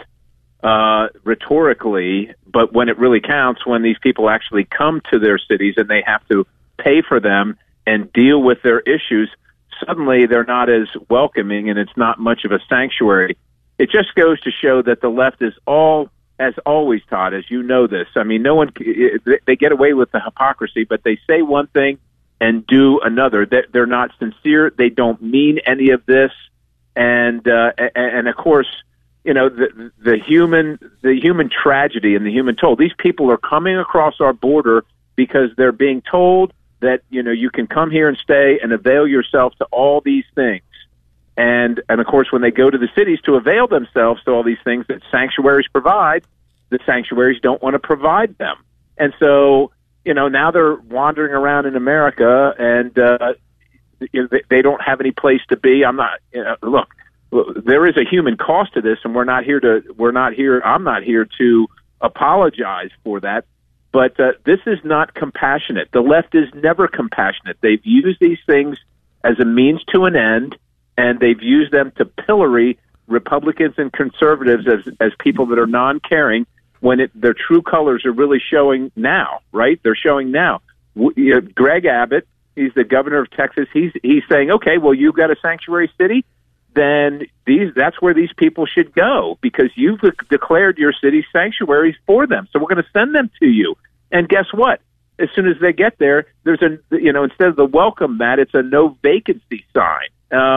rhetorically, but when it really counts, when these people actually come to their cities and they have to pay for them and deal with their issues, suddenly they're not as welcoming and it's not much of a sanctuary. It just goes to show that the left is as always, Todd, as you know this. I mean, no one, they get away with the hypocrisy, but they say one thing and do another. They're not sincere. They don't mean any of this. And of course, the human tragedy and the human toll. These people are coming across our border because they're being told that, you can come here and stay and avail yourself to all these things. And of course, when they go to the cities to avail themselves to all these things that sanctuaries provide, the sanctuaries don't want to provide them. And so, now they're wandering around in America and they don't have any place to be. I'm not, look, there is a human cost to this, and I'm not here to apologize for that. But this is not compassionate. The left is never compassionate. They've used these things as a means to an end, and they've used them to pillory Republicans and conservatives as people that are non-caring when their true colors are really showing now, right? They're showing now. Greg Abbott, he's the governor of Texas. He's saying, okay, well, you've got a sanctuary city, then that's where these people should go because you've declared your city sanctuaries for them. So we're going to send them to you. And guess what? As soon as they get there, there's instead of the welcome mat, it's a no vacancy sign.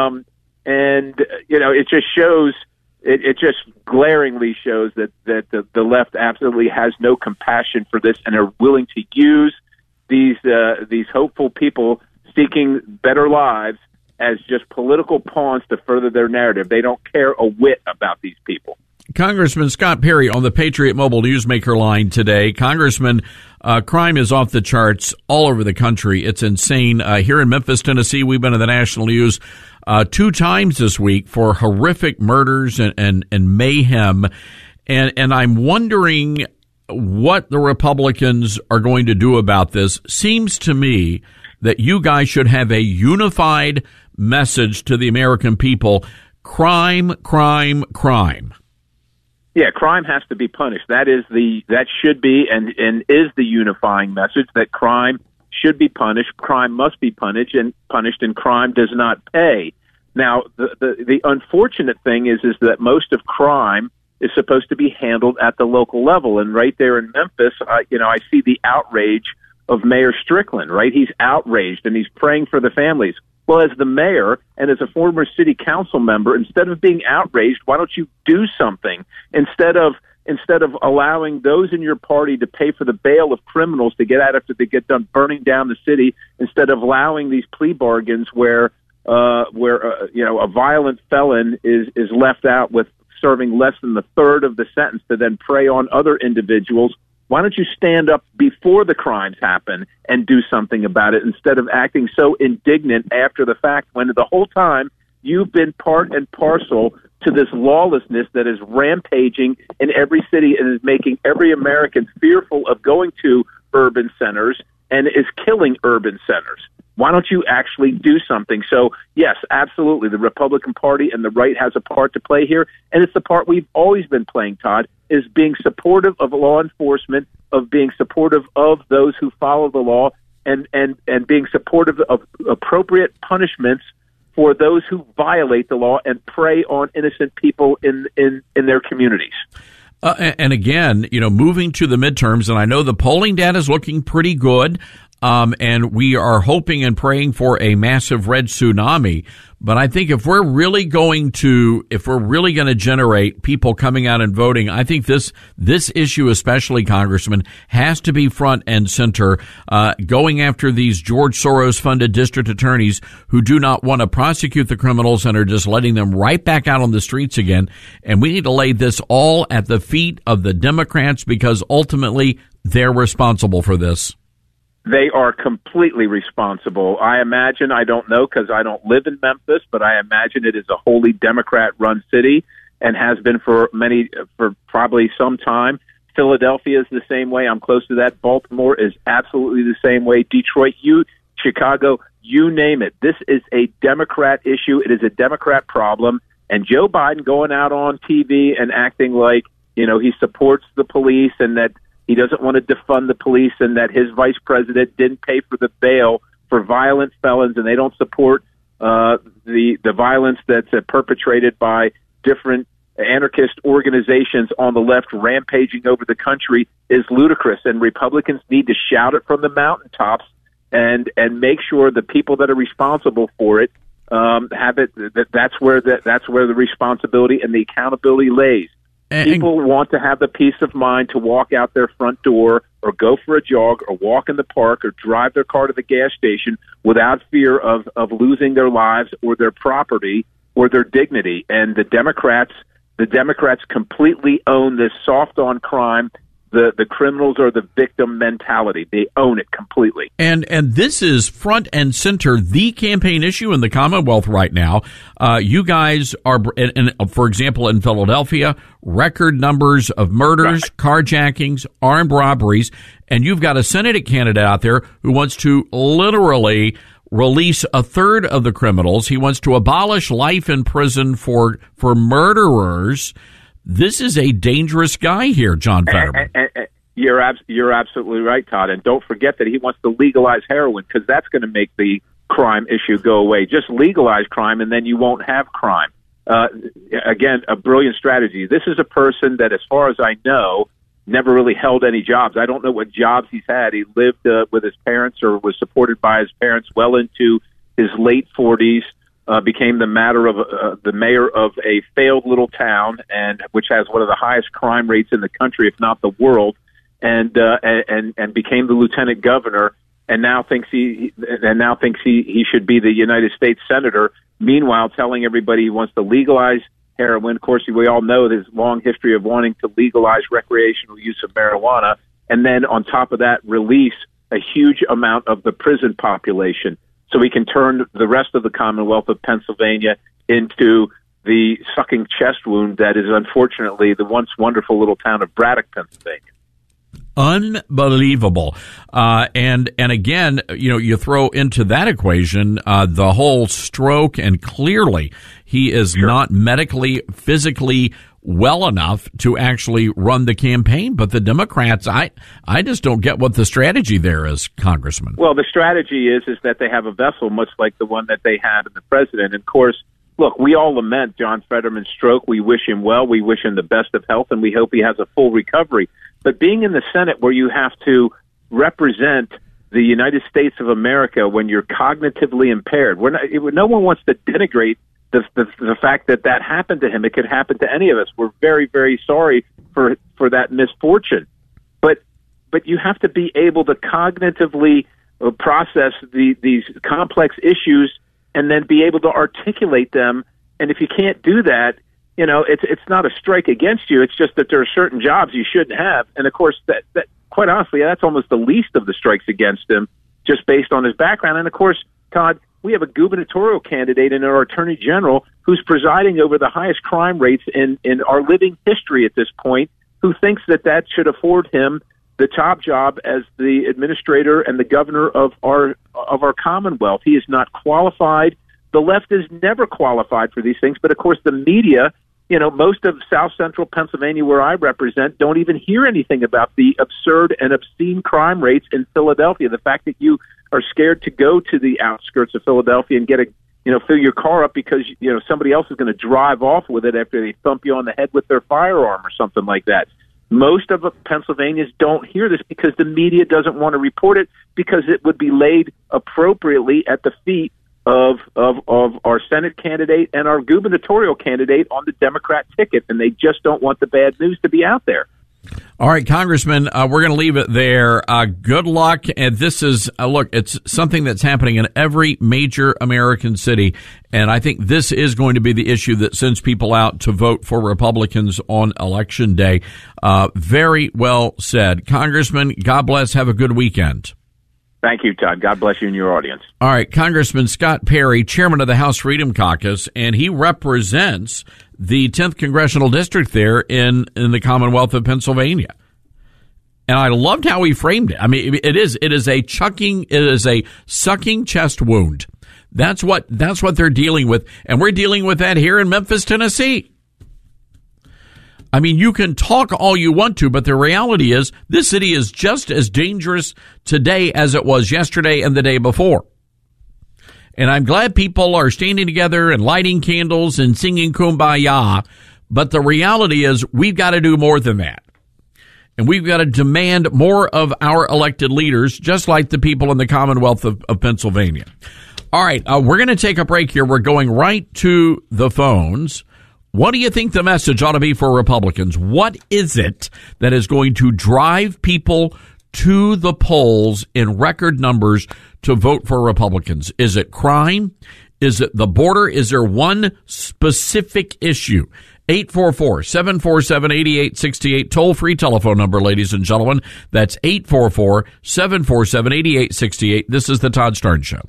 It just shows, it just glaringly shows that the left absolutely has no compassion for this and are willing to use these hopeful people seeking better lives as just political pawns to further their narrative. They don't care a whit about these people. Congressman Scott Perry on the Patriot Mobile Newsmaker line today. Congressman, crime is off the charts all over the country. It's insane. Here in Memphis, Tennessee, we've been in the national news 2 times this week for horrific murders and mayhem. And I'm wondering what the Republicans are going to do about this. Seems to me that you guys should have a unified message to the American people. Crime, crime, crime. Yeah, crime has to be punished. That should be and is the unifying message that crime should be punished. Crime must be punished, and crime does not pay. Now, the unfortunate thing is that most of crime is supposed to be handled at the local level, and right there in Memphis, I see the outrage of Mayor Strickland. Right, he's outraged and he's praying for the families. Well, as the mayor and as a former city council member, instead of being outraged, why don't you do something? Instead of allowing those in your party to pay for the bail of criminals to get out after they get done burning down the city, instead of allowing these plea bargains where a violent felon is left out with serving less than the third of the sentence to then prey on other individuals. Why don't you stand up before the crimes happen and do something about it instead of acting so indignant after the fact when the whole time you've been part and parcel to this lawlessness that is rampaging in every city and is making every American fearful of going to urban centers and is killing urban centers. Why don't you actually do something? So, yes, absolutely, the Republican Party and the right has a part to play here, and it's the part we've always been playing, Todd, is being supportive of law enforcement, of being supportive of those who follow the law, and being supportive of appropriate punishments for those who violate the law and prey on innocent people in their communities. And again, moving to the midterms, and I know the polling data is looking pretty good. And we are hoping and praying for a massive red tsunami. But I think if we're really going to generate people coming out and voting, I think this issue, especially, Congressman, has to be front and center, going after these George Soros funded district attorneys who do not want to prosecute the criminals and are just letting them right back out on the streets again. And we need to lay this all at the feet of the Democrats because ultimately they're responsible for this. They are completely responsible. I imagine, I don't know because I don't live in Memphis, but I imagine it is a wholly Democrat-run city and has been for probably some time. Philadelphia is the same way. I'm close to that. Baltimore is absolutely the same way. Detroit, Chicago, you name it. This is a Democrat issue. It is a Democrat problem. And Joe Biden going out on TV and acting like, he supports the police and that he doesn't want to defund the police and that his vice president didn't pay for the bail for violent felons and they don't support the violence that's perpetrated by different anarchist organizations on the left rampaging over the country is ludicrous. And Republicans need to shout it from the mountaintops and make sure the people that are responsible for it have it. That's where the responsibility and the accountability lays. People want to have the peace of mind to walk out their front door or go for a jog or walk in the park or drive their car to the gas station without fear of losing their lives or their property or their dignity. And the Democrats completely own this soft on crime the criminals are the victim mentality. They own it completely. And this is front and center, the campaign issue in the Commonwealth right now. You guys are, for example, in Philadelphia, record numbers of murders, carjackings, armed robberies, and you've got a Senate candidate out there who wants to literally release a third of the criminals. He wants to abolish life in prison for murderers. This is a dangerous guy here, John Fetterman. You're absolutely right, Todd. And don't forget that he wants to legalize heroin, because that's going to make the crime issue go away. Just legalize crime, and then you won't have crime. Again, a brilliant strategy. This is a person that, as far as I know, never really held any jobs. I don't know what jobs he's had. He lived with his parents or was supported by his parents well into his late 40s. Became the mayor of a failed little town, and which has one of the highest crime rates in the country, if not the world, and became the lieutenant governor, and now thinks he should be the United States senator. Meanwhile, telling everybody he wants to legalize heroin. Of course, we all know his long history of wanting to legalize recreational use of marijuana, and then on top of that, release a huge amount of the prison population, so we can turn the rest of the Commonwealth of Pennsylvania into the sucking chest wound that is unfortunately the once wonderful little town of Braddock, Pennsylvania. Unbelievable. And again, you throw into that equation the whole stroke, and clearly he is not medically, physically well enough to actually run the campaign. But the Democrats, I just don't get what the strategy there is, Congressman. Well, the strategy is that they have a vessel much like the one that they had in the president. And of course, look, we all lament John Fetterman's stroke. We wish him well. We wish him the best of health, and we hope he has a full recovery. But being in the Senate, where you have to represent the United States of America when you're cognitively impaired, no one wants to denigrate the fact that happened to him. It could happen to any of us. We're very, very sorry for that misfortune. But you have to be able to cognitively process these complex issues and then be able to articulate them. And if you can't do that, it's not a strike against you. It's just that there are certain jobs you shouldn't have. And of course, that quite honestly, that's almost the least of the strikes against him, just based on his background. And of course, Todd, we have a gubernatorial candidate in our attorney general who's presiding over the highest crime rates in our living history at this point, who thinks that should afford him the top job as the administrator and the governor of our Commonwealth. He is not qualified. The left is never qualified for these things. But of course, the media, most of South Central Pennsylvania, where I represent, don't even hear anything about the absurd and obscene crime rates in Philadelphia. The fact that you are scared to go to the outskirts of Philadelphia and fill your car up because, somebody else is going to drive off with it after they thump you on the head with their firearm or something like that. Most of Pennsylvanians don't hear this because the media doesn't want to report it, because it would be laid appropriately at the feet of our Senate candidate and our gubernatorial candidate on the Democrat ticket, and they just don't want the bad news to be out there. All right, Congressman, we're going to leave it there. Good luck. And this is, look, it's something that's happening in every major American city. And I think this is going to be the issue that sends people out to vote for Republicans on Election Day. Very well said. Congressman, God bless. Have a good weekend. Thank you, Todd. God bless you and your audience. All right, Congressman Scott Perry, chairman of the House Freedom Caucus, and he represents the 10th Congressional District there in the Commonwealth of Pennsylvania. And I loved how he framed it. I mean, it is a sucking chest wound. That's what they're dealing with, and we're dealing with that here in Memphis, Tennessee. I mean, you can talk all you want to, but the reality is this city is just as dangerous today as it was yesterday and the day before. And I'm glad people are standing together and lighting candles and singing Kumbaya, but the reality is we've got to do more than that. And we've got to demand more of our elected leaders, just like the people in the Commonwealth of Pennsylvania. All right, we're going to take a break here. We're going right to the phones. What do you think the message ought to be for Republicans? What is it that is going to drive people to the polls in record numbers to vote for Republicans? Is it crime? Is it the border? Is there one specific issue? 844-747-8868. Toll-free telephone number, ladies and gentlemen. That's 844-747-8868. This is the Todd Starnes Show.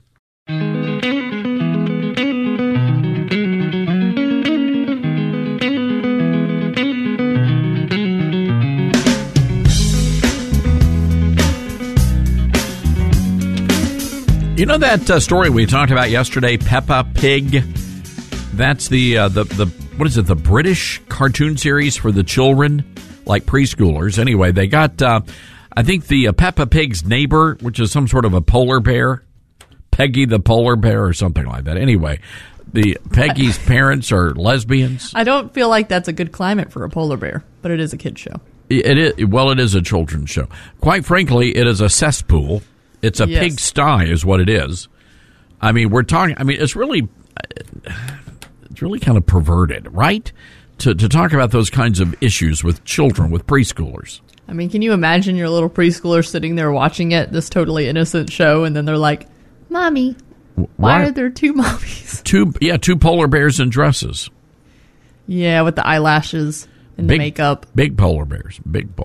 You know that story we talked about yesterday, Peppa Pig? That's the what is it? The British cartoon series for the children, like preschoolers. Anyway, they got I think the Peppa Pig's neighbor, which is some sort of a polar bear, Peggy the polar bear or something like that. Anyway, the Peggy's parents are lesbians. I don't feel like that's a good climate for a polar bear, but it is a kid's show. It is. Well, it is a children's show. Quite frankly, it is a cesspool. It's a pigsty is what it is. I mean, we're talking, it's really kind of perverted, right? To talk about those kinds of issues with children, with preschoolers. I mean, can you imagine your little preschooler sitting there watching it, this totally innocent show, and then they're like, Mommy, why are there two mommies? Two polar bears in dresses. Yeah, with the eyelashes and the makeup. Big polar bears.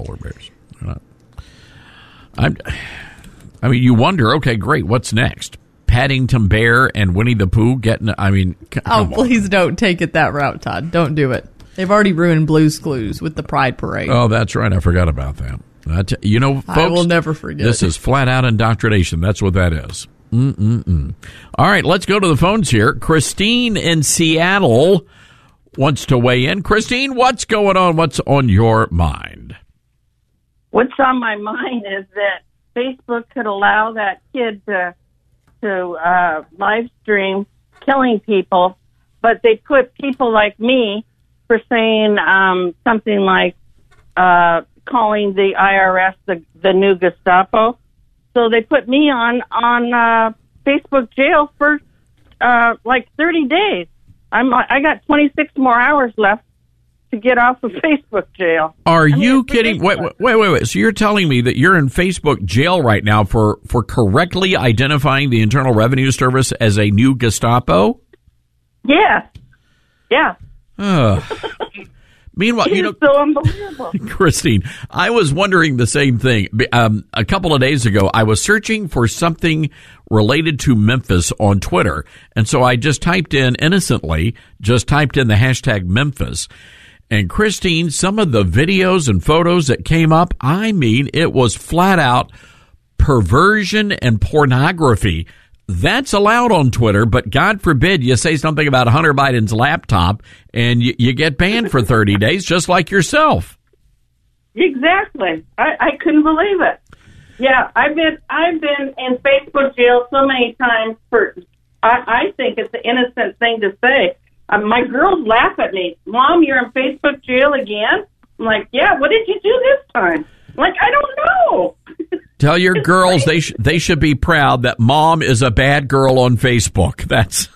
I mean, you wonder, okay, great, what's next? Paddington Bear and Winnie the Pooh getting, please don't take it that route, Todd. Don't do it. They've already ruined Blue's Clues with the Pride Parade. Oh, that's right. I forgot about that. Folks, I will never forget. This is flat out indoctrination. That's what that is. All right, let's go to the phones here. Christine in Seattle wants to weigh in. Christine, what's going on? What's on your mind? What's on my mind is that Facebook could allow that kid to live stream killing people, but they put people like me for saying something like calling the IRS the new Gestapo. So they put me on Facebook jail for like 30 days. I got 26 more hours left to get off of Facebook jail. Are you kidding? Wait. So you're telling me that you're in Facebook jail right now for correctly identifying the Internal Revenue Service as a new Gestapo? Yeah. Meanwhile, it's so unbelievable. Christine, I was wondering the same thing. A couple of days ago, I was searching for something related to Memphis on Twitter. And so I just typed in the hashtag Memphis. And Christine, some of the videos and photos that came up, it was flat out perversion and pornography. That's allowed on Twitter, but God forbid you say something about Hunter Biden's laptop and you get banned for 30 days, just like yourself. Exactly. I couldn't believe it. Yeah, I've been in Facebook jail so many times I think it's an innocent thing to say. My girls laugh at me. Mom, you're in Facebook jail again? I'm like, yeah, what did you do this time? I'm like, I don't know. Tell your girls they should be proud that Mom is a bad girl on Facebook. That's.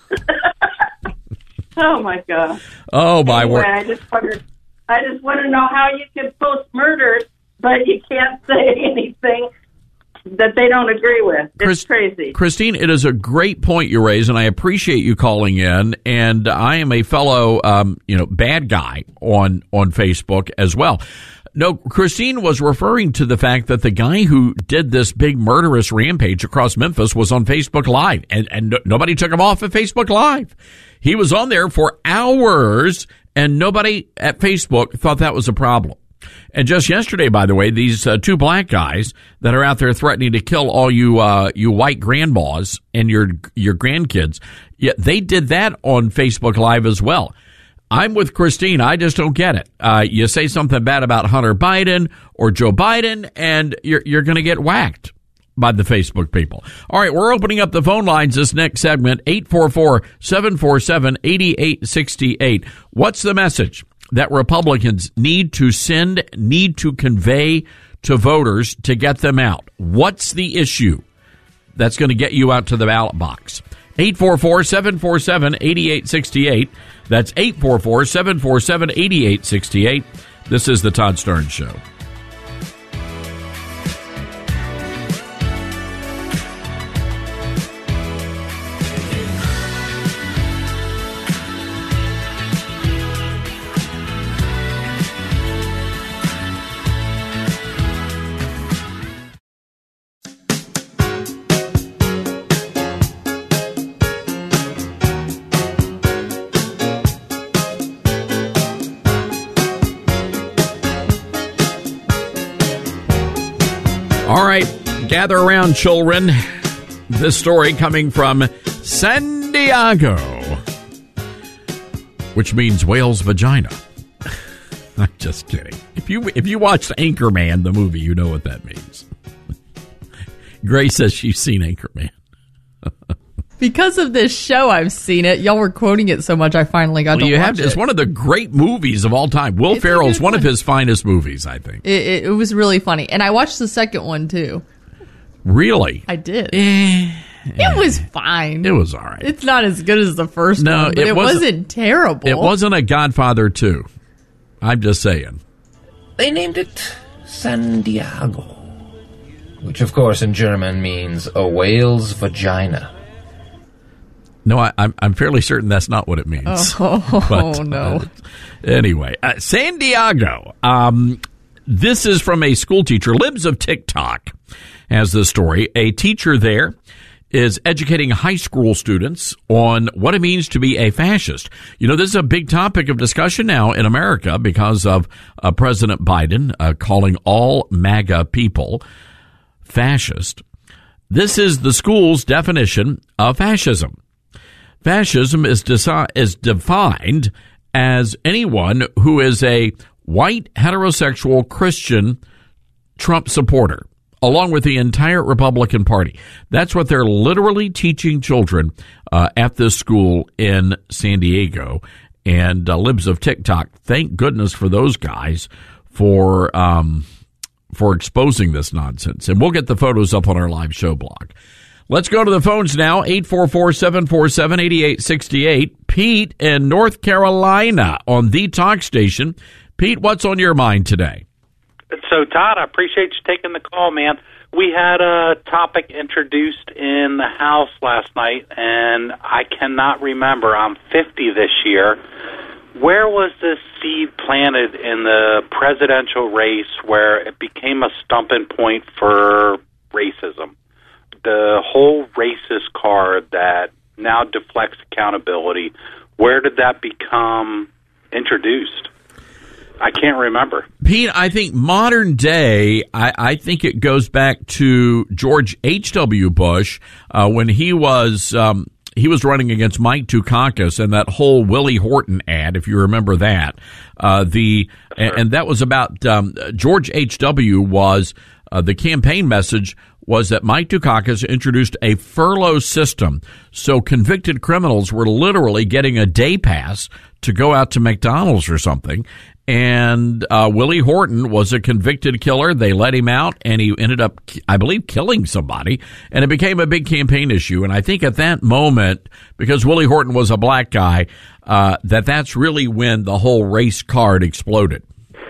Oh my God. Oh my word. I just want to know how you can post murders, but you can't say anything that they don't agree with. It's crazy. Christine, it is a great point you raise, and I appreciate you calling in. And I am a fellow, bad guy on Facebook as well. No, Christine was referring to the fact that the guy who did this big murderous rampage across Memphis was on Facebook Live, and nobody took him off of Facebook Live. He was on there for hours, and nobody at Facebook thought that was a problem. And just yesterday, by the way, these two black guys that are out there threatening to kill all you white grandmas and your grandkids, they did that on Facebook Live as well. I'm with Christine. I just don't get it. You say something bad about Hunter Biden or Joe Biden, and you're going to get whacked by the Facebook people. All right, we're opening up the phone lines this next segment, 844-747-8868. What's the message that Republicans need to convey to voters to get them out? What's the issue that's going to get you out to the ballot box? 844-747-8868. That's 844-747-8868. This is the Todd Starnes Show. right, gather around, children. This story coming from San Diego, which means whale's vagina. I'm just kidding. If you watched Anchorman, the movie, you know what that means. Grace says she's seen Anchorman. Because of this show, I've seen it. Y'all were quoting it so much, I finally got to watch it. It's one of the great movies of all time. Will Ferrell's one of his finest movies, I think. It was really funny. And I watched the second one, too. Really? I did. It was fine. It was all right. It's not as good as the first one, but it wasn't terrible. It wasn't a Godfather 2. I'm just saying. They named it San Diego, which, of course, in German means a whale's vagina. No, I'm fairly certain that's not what it means. Oh, no. Anyway, San Diego. This is from a school teacher. Libs of TikTok has this story. A teacher there is educating high school students on what it means to be a fascist. You know, this is a big topic of discussion now in America because of President Biden calling all MAGA people fascist. This is the school's definition of fascism. Fascism is defined as anyone who is a white heterosexual Christian Trump supporter, along with the entire Republican Party. That's what they're literally teaching children at this school in San Diego. And Libs of TikTok, thank goodness for those guys for exposing this nonsense. And we'll get the photos up on our live show blog. Let's go to the phones now, 844-747-8868. Pete in North Carolina on the talk station. Pete, what's on your mind today? So, Todd, I appreciate you taking the call, man. We had a topic introduced in the House last night, and I cannot remember. I'm 50 this year. Where was this seed planted in the presidential race where it became a stumbling point for racism? The whole racist card that now deflects accountability, where did that become introduced? I can't remember. Pete, I think modern day, I think it goes back to George H.W. Bush when he was running against Mike Dukakis and that whole Willie Horton ad, if you remember that. And that was about George H.W. was the campaign message was that Mike Dukakis introduced a furlough system. So convicted criminals were literally getting a day pass to go out to McDonald's or something. And Willie Horton was a convicted killer. They let him out, and he ended up, I believe, killing somebody. And it became a big campaign issue. And I think at that moment, because Willie Horton was a black guy, that's really when the whole race card exploded.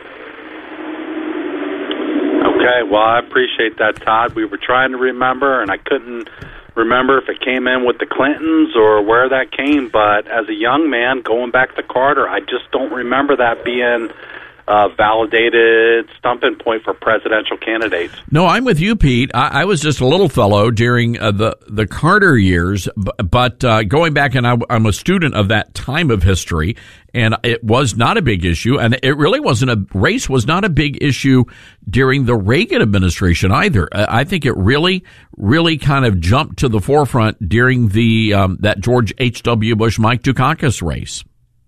Okay, well, I appreciate that, Todd. We were trying to remember, and I couldn't remember if it came in with the Clintons or where that came, but as a young man, going back to Carter, I just don't remember that being a validated stumbling point for presidential candidates. No, I'm with you, Pete. I was just a little fellow during the Carter years, but going back, and I'm a student of that time of history, and it was not a big issue, and it really wasn't race was not a big issue during the Reagan administration either. I think it really, really kind of jumped to the forefront during the that George H.W. Bush, Mike Dukakis race.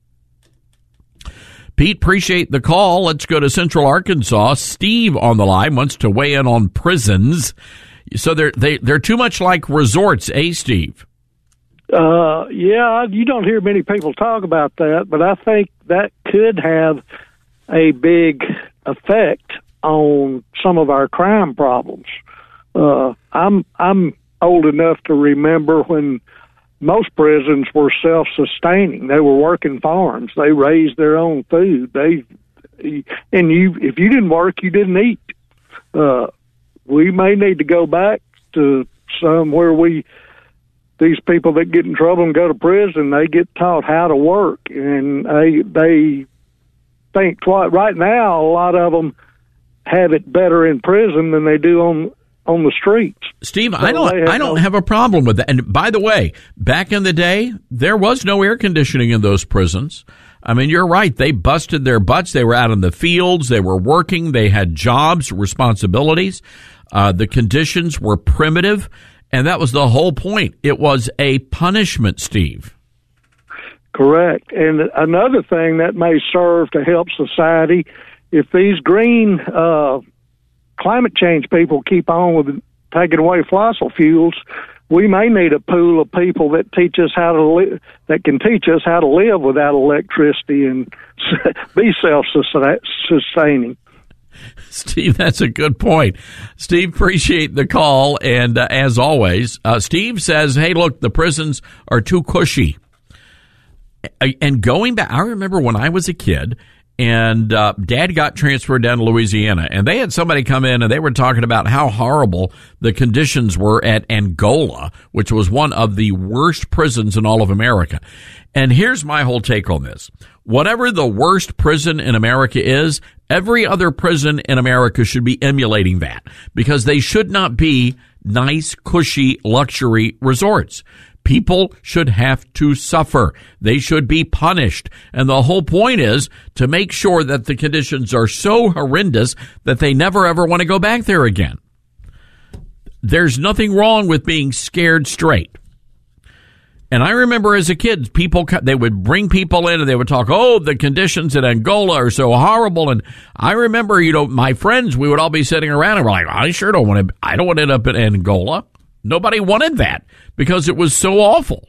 Pete, appreciate the call. Let's go to Central Arkansas. Steve on the line wants to weigh in on prisons. So they're too much like resorts, Steve? Yeah, you don't hear many people talk about that, but I think that could have a big effect on some of our crime problems. I'm old enough to remember when most prisons were self-sustaining. They were working farms. They raised their own food. If you didn't work, you didn't eat. We may need to go back to somewhere these people that get in trouble and go to prison, they get taught how to work, and they think twice. Right now, a lot of them have it better in prison than they do on the streets. Steve, so I don't have a problem with that. And by the way, back in the day, there was no air conditioning in those prisons. I mean, you're right. They busted their butts. They were out in the fields. They were working. They had jobs, responsibilities. The conditions were primitive, and that was the whole point. It was a punishment, Steve. Correct. And another thing that may serve to help society, if these green climate change people keep on with taking away fossil fuels, we may need a pool of people that teach us how to that can teach us how to live without electricity and be self-sustaining. Steve, that's a good point. Steve, appreciate the call. And as always, Steve says, hey, look, the prisons are too cushy. And going back, I remember when I was a kid and Dad got transferred down to Louisiana, and they had somebody come in and they were talking about how horrible the conditions were at Angola, which was one of the worst prisons in all of America. And here's my whole take on this. Whatever the worst prison in America is, every other prison in America should be emulating that, because they should not be nice, cushy, luxury resorts. People should have to suffer. They should be punished. And the whole point is to make sure that the conditions are so horrendous that they never, ever want to go back there again. There's nothing wrong with being scared straight. And I remember as a kid, they would bring people in and they would talk, oh, the conditions in Angola are so horrible. And I remember, my friends, we would all be sitting around and we're like, I don't want to end up in Angola. Nobody wanted that because it was so awful.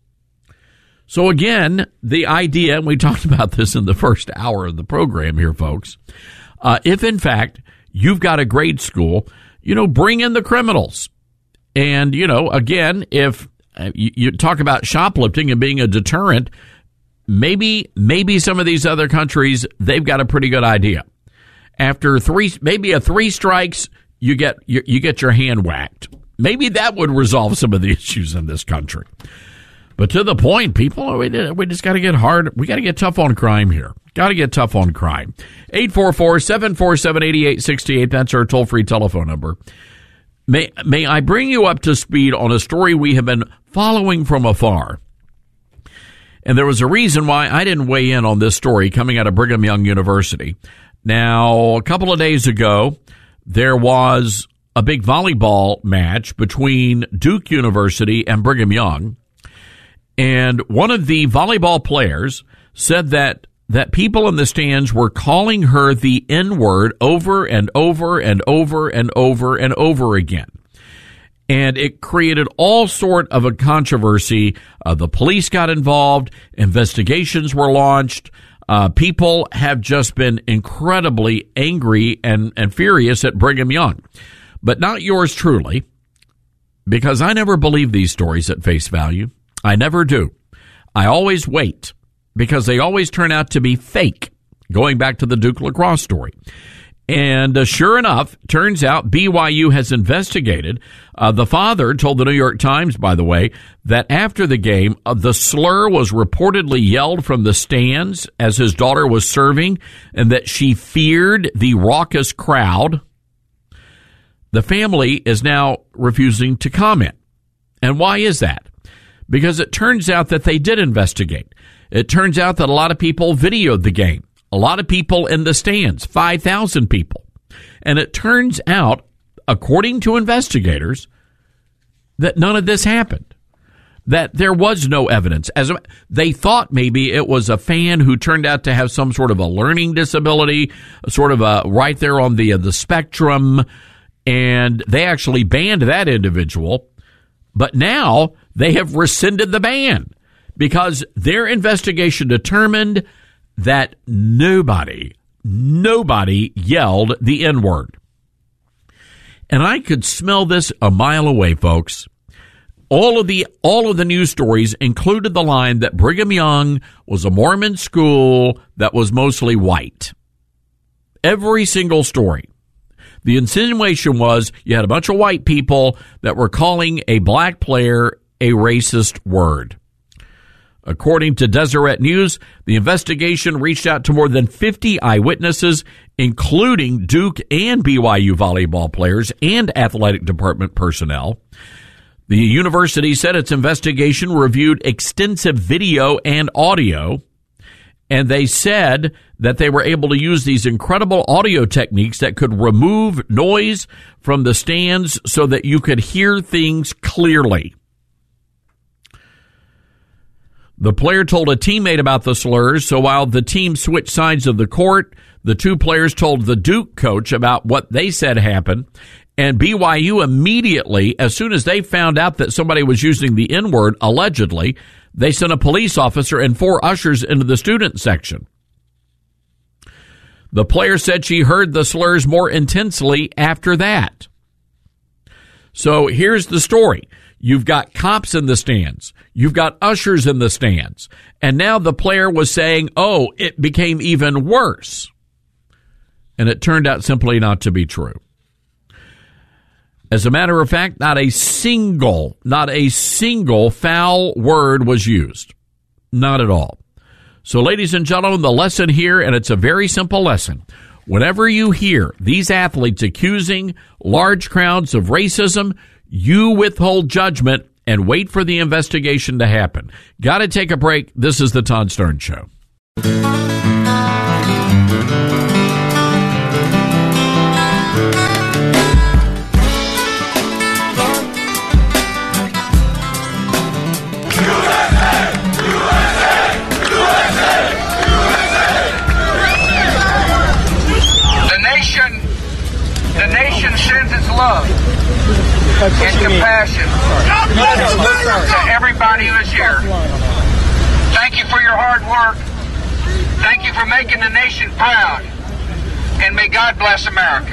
So again, the idea, and we talked about this in the first hour of the program here, folks, if in fact you've got a grade school, bring in the criminals. And, again, if you talk about shoplifting and being a deterrent, maybe some of these other countries, they've got a pretty good idea. After three strikes, you get your hand whacked. Maybe that would resolve some of the issues in this country. But to the point, people, we just got to get hard. We got to get tough on crime here. Got to get tough on crime. 844-747-8868. That's our toll-free telephone number. May I bring you up to speed on a story we have been following from afar? And there was a reason why I didn't weigh in on this story coming out of Brigham Young University. Now, a couple of days ago, there was a big volleyball match between Duke University and Brigham Young. And one of the volleyball players said that people in the stands were calling her the N-word over and over and over and over and over again. And it created all sort of a controversy. The police got involved. Investigations were launched. People have just been incredibly angry and furious at Brigham Young. But not yours truly, because I never believe these stories at face value. I never do. I always wait, because they always turn out to be fake, going back to the Duke lacrosse story. And sure enough, turns out BYU has investigated. The father told the New York Times, by the way, that after the game, the slur was reportedly yelled from the stands as his daughter was serving, and that she feared the raucous crowd. The family is now refusing to comment. And why is that? Because it turns out that they did investigate. It turns out that a lot of people videoed the game. A lot of people in the stands, 5,000 people. And it turns out, according to investigators, that none of this happened. That there was no evidence. They thought maybe it was a fan who turned out to have some sort of a learning disability, sort of right there on the spectrum, and they actually banned that individual. But now they have rescinded the ban because their investigation determined that nobody yelled the N-word. And I could smell this a mile away, folks. All of the news stories included the line that Brigham Young was a Mormon school that was mostly white. Every single story. The insinuation was you had a bunch of white people that were calling a black player a racist word. According to Deseret News, the investigation reached out to more than 50 eyewitnesses, including Duke and BYU volleyball players and athletic department personnel. The university said its investigation reviewed extensive video and audio, And they said that they were able to use these incredible audio techniques that could remove noise from the stands so that you could hear things clearly. The player told a teammate about the slurs, so while the team switched sides of the court, the two players told the Duke coach about what they said happened. And BYU immediately, as soon as they found out that somebody was using the N-word, allegedly, they sent a police officer and 4 ushers into the student section. The player said she heard the slurs more intensely after that. So here's the story. You've got cops in the stands. You've got ushers in the stands. And now the player was saying, oh, it became even worse. And it turned out simply not to be true. As a matter of fact, not a single foul word was used. Not at all. So, ladies and gentlemen, the lesson here, and it's a very simple lesson. Whenever you hear these athletes accusing large crowds of racism, you withhold judgment and wait for the investigation to happen. Got to take a break. This is the Todd Stern Show. The nation sends its love and compassion to everybody who is here. Thank you for your hard work. Thank you for making the nation proud. And may God bless America.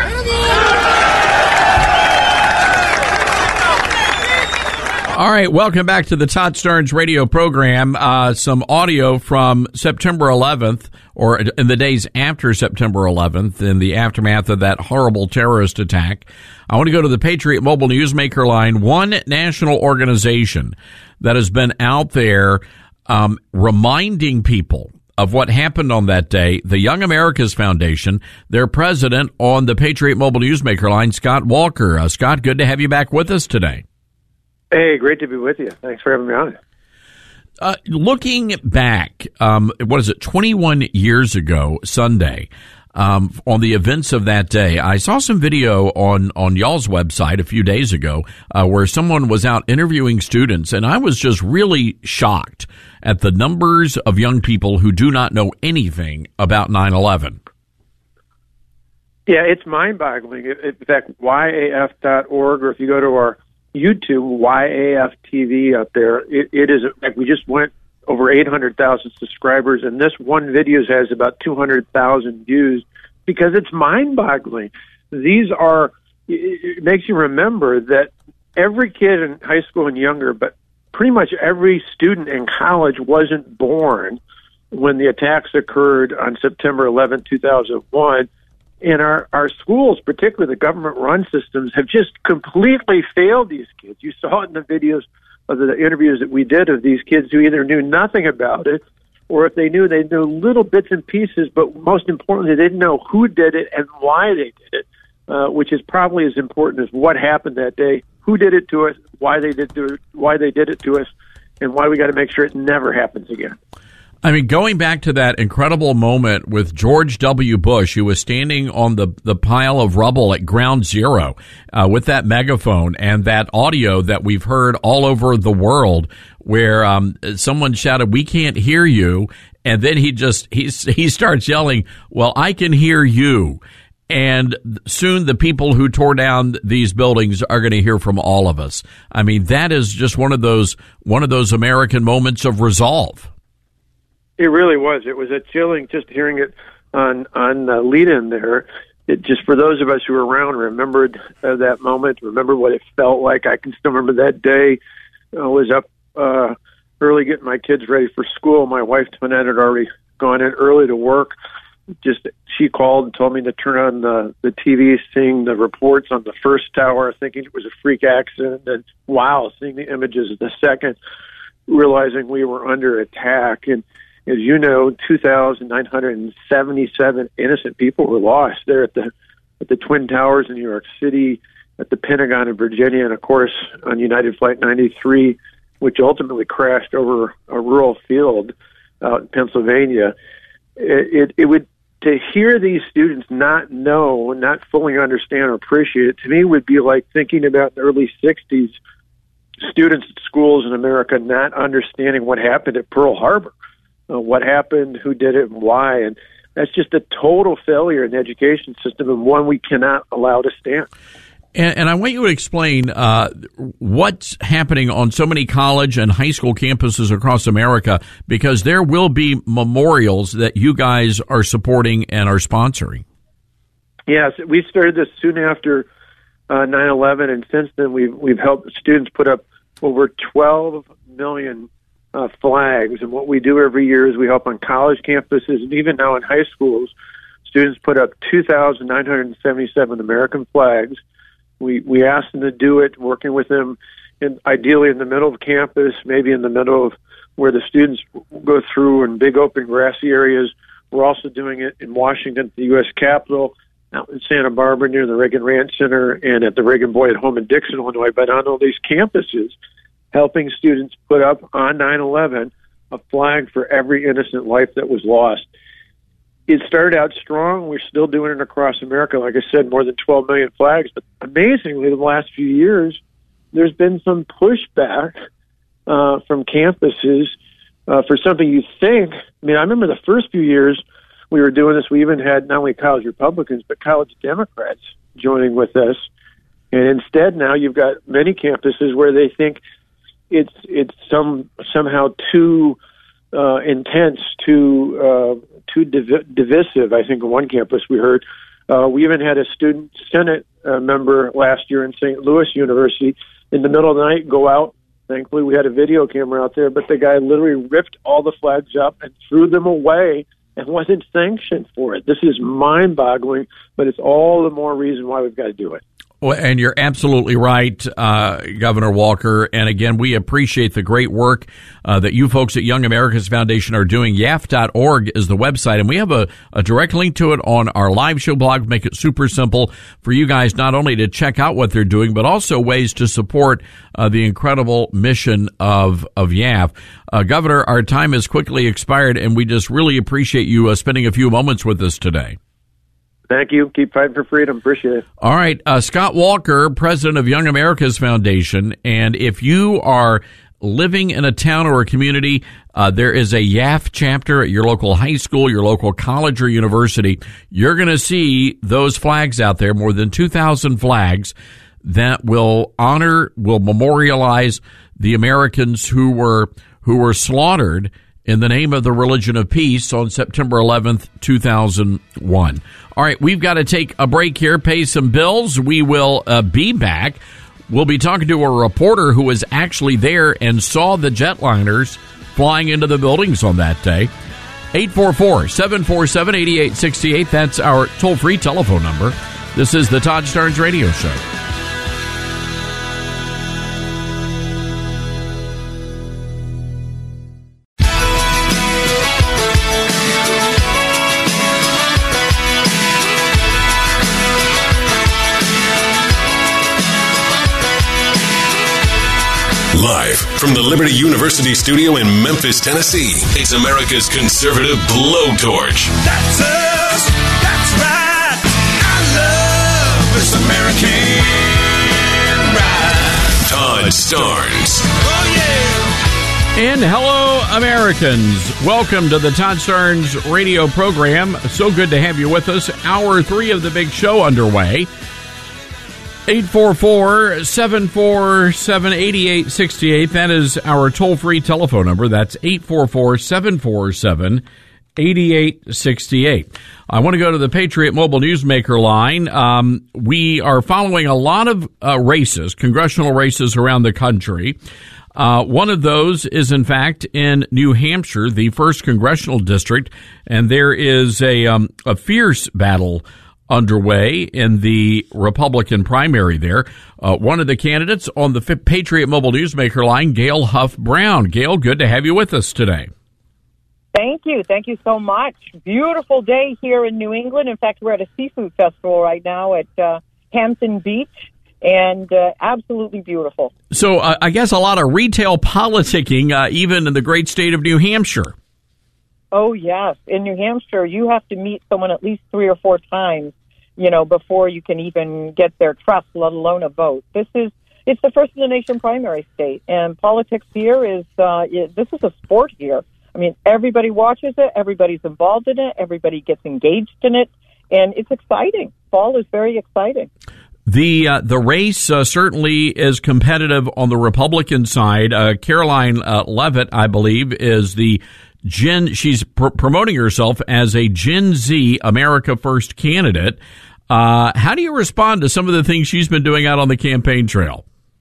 All right, welcome back to the Todd Stearns radio program. Some audio from September 11th, or in the days after September 11th, in the aftermath of that horrible terrorist attack. I want to go to the Patriot Mobile Newsmaker line, one national organization that has been out there reminding people of what happened on that day, the Young America's Foundation, their president on the Patriot Mobile Newsmaker line, Scott Walker. Scott, good to have you back with us today. Hey, great to be with you. Thanks for having me on. Looking back, 21 years ago, Sunday, on the events of that day, I saw some video on y'all's website a few days ago where someone was out interviewing students, and I was just really shocked at the numbers of young people who do not know anything about 9/11. Yeah, it's mind-boggling. In fact, YAF.org, or if you go to our YouTube, YAF TV up there, it is, like, we just went over 800,000 subscribers, and this one video has about 200,000 views because it's mind-boggling. It makes you remember that every kid in high school and younger, but pretty much every student in college wasn't born when the attacks occurred on September 11, 2001. And our schools, particularly the government-run systems, have just completely failed these kids. You saw it in the videos of the interviews that we did of these kids who either knew nothing about it, or if they knew little bits and pieces, but most importantly, they didn't know who did it and why they did it, which is probably as important as what happened that day, who did it to us, why they did it to us, and why we got to make sure it never happens again. I mean, going back to that incredible moment with George W. Bush, who was standing on the pile of rubble at Ground Zero with that megaphone, and that audio that we've heard all over the world where someone shouted, "We can't hear you," and then he starts yelling, "Well, I can hear you." And soon the people who tore down these buildings are going to hear from all of us. I mean, that is just one of those American moments of resolve. It really was. It was a chilling just hearing it on the lead-in there. It just, for those of us who were around, remembered that moment, remember what it felt like. I can still remember that day. I was up early getting my kids ready for school. My wife, Tonette, had already gone in early to work. She called and told me to turn on the TV, seeing the reports on the first tower, thinking it was a freak accident. And wow, seeing the images of the second, realizing we were under attack. And as you know, 2,977 innocent people were lost there at the Twin Towers in New York City, at the Pentagon in Virginia, and of course on United Flight 93, which ultimately crashed over a rural field out in Pennsylvania. it would, to hear these students not know, not fully understand or appreciate it, to me would be like thinking about the early 60s students at schools in America not understanding what happened at Pearl Harbor, what happened, who did it, and why. And that's just a total failure in the education system, and one we cannot allow to stand. And I want you to explain what's happening on so many college and high school campuses across America, because there will be memorials that you guys are supporting and are sponsoring. Yes, we started this soon after 9/11, and since then we've helped students put up over 12 million flags. And what we do every year is we help on college campuses, and even now in high schools, students put up 2,977 American flags. We ask them to do it, working with them, ideally in the middle of campus, maybe in the middle of where the students go through in big open grassy areas. We're also doing it in Washington, the U.S. Capitol, out in Santa Barbara near the Reagan Ranch Center, and at the Reagan Boyd Home in Dixon, Illinois. But on all these campuses, helping students put up on 9/11 a flag for every innocent life that was lost. It started out strong. We're still doing it across America. Like I said, more than 12 million flags. But amazingly, the last few years, there's been some pushback from campuses for something you think. I mean, I remember the first few years we were doing this, we even had not only college Republicans, but college Democrats joining with us. And instead now you've got many campuses where they think it's somehow too intense, too divisive. I think on one campus we heard. We even had a student Senate member last year in St. Louis University in the middle of the night go out. Thankfully, we had a video camera out there, but the guy literally ripped all the flags up and threw them away and wasn't sanctioned for it. This is mind-boggling, but it's all the more reason why we've got to do it. Well, and you're absolutely right, Governor Walker. And again, we appreciate the great work that you folks at Young America's Foundation are doing. YAF.org is the website, and we have a direct link to it on our live show blog. Make it super simple for you guys not only to check out what they're doing, but also ways to support the incredible mission of YAF. Governor, our time has quickly expired, and we just really appreciate you spending a few moments with us today. Thank you. Keep fighting for freedom. Appreciate it. All right. Scott Walker, president of Young America's Foundation. And if you are living in a town or a community, there is a YAF chapter at your local high school, your local college or university. You're going to see those flags out there, more than 2,000 flags that will memorialize the Americans who were slaughtered in the name of the religion of peace on September 11th, 2001. All right, we've got to take a break here, pay some bills. We will be back. We'll be talking to a reporter who was actually there and saw the jetliners flying into the buildings on that day. 844-747-8868. That's our toll-free telephone number. This is the Todd Starnes Radio Show. Live from the Liberty University studio in Memphis, Tennessee, it's America's conservative blowtorch. That's us. That's right. I love this American ride. Todd Starnes. Oh, yeah. And hello, Americans. Welcome to the Todd Starnes radio program. So good to have you with us. Hour 3 of the big show underway. 844-747-8868. That is our toll-free telephone number. That's 844-747-8868. I want to go to the Patriot Mobile Newsmaker line. We are following a lot of races, congressional races around the country. One of those is, in fact, in New Hampshire, the 1st Congressional District, and there is a fierce battle underway in the Republican primary there. One of the candidates on the Patriot Mobile Newsmaker line, Gail Huff Brown. Gail, good to have you with us today. Thank you. Thank you so much. Beautiful day here in New England. In fact, we're at a seafood festival right now at Hampton Beach, and absolutely beautiful. So I guess a lot of retail politicking, even in the great state of New Hampshire. Oh, yes. In New Hampshire, you have to meet someone at least 3 or 4 times, before you can even get their trust, let alone a vote. It's the first in the nation primary state, and politics here this is a sport here. I mean, everybody watches it, everybody's involved in it, everybody gets engaged in it, and it's exciting. Fall is very exciting. The race certainly is competitive on the Republican side. Caroline Leavitt, I believe, is she's promoting herself as a Gen Z America First candidate. How do you respond to some of the things she's been doing out on the campaign trail?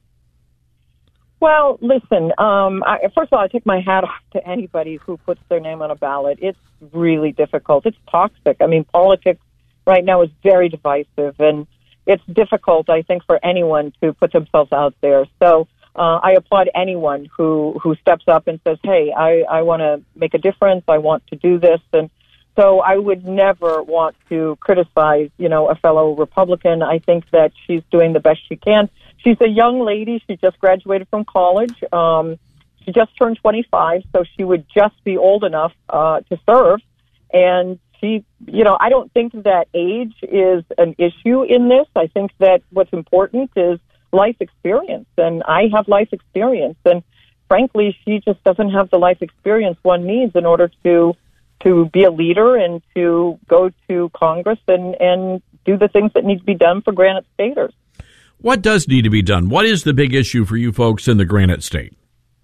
Well, listen, first of all, I take my hat off to anybody who puts their name on a ballot. It's really difficult. It's toxic. I mean, politics right now is very divisive, and it's difficult, I think, for anyone to put themselves out there. So I applaud anyone who steps up and says, hey, I want to make a difference. I want to do this. And so I would never want to criticize, a fellow Republican. I think that she's doing the best she can. She's a young lady. She just graduated from college. She just turned 25, so she would just be old enough to serve. And she, I don't think that age is an issue in this. I think that what's important is life experience, and I have life experience. And frankly, she just doesn't have the life experience one needs in order to be a leader and to go to Congress and do the things that need to be done for Granite Staters. What does need to be done? What is the big issue for you folks in the Granite State?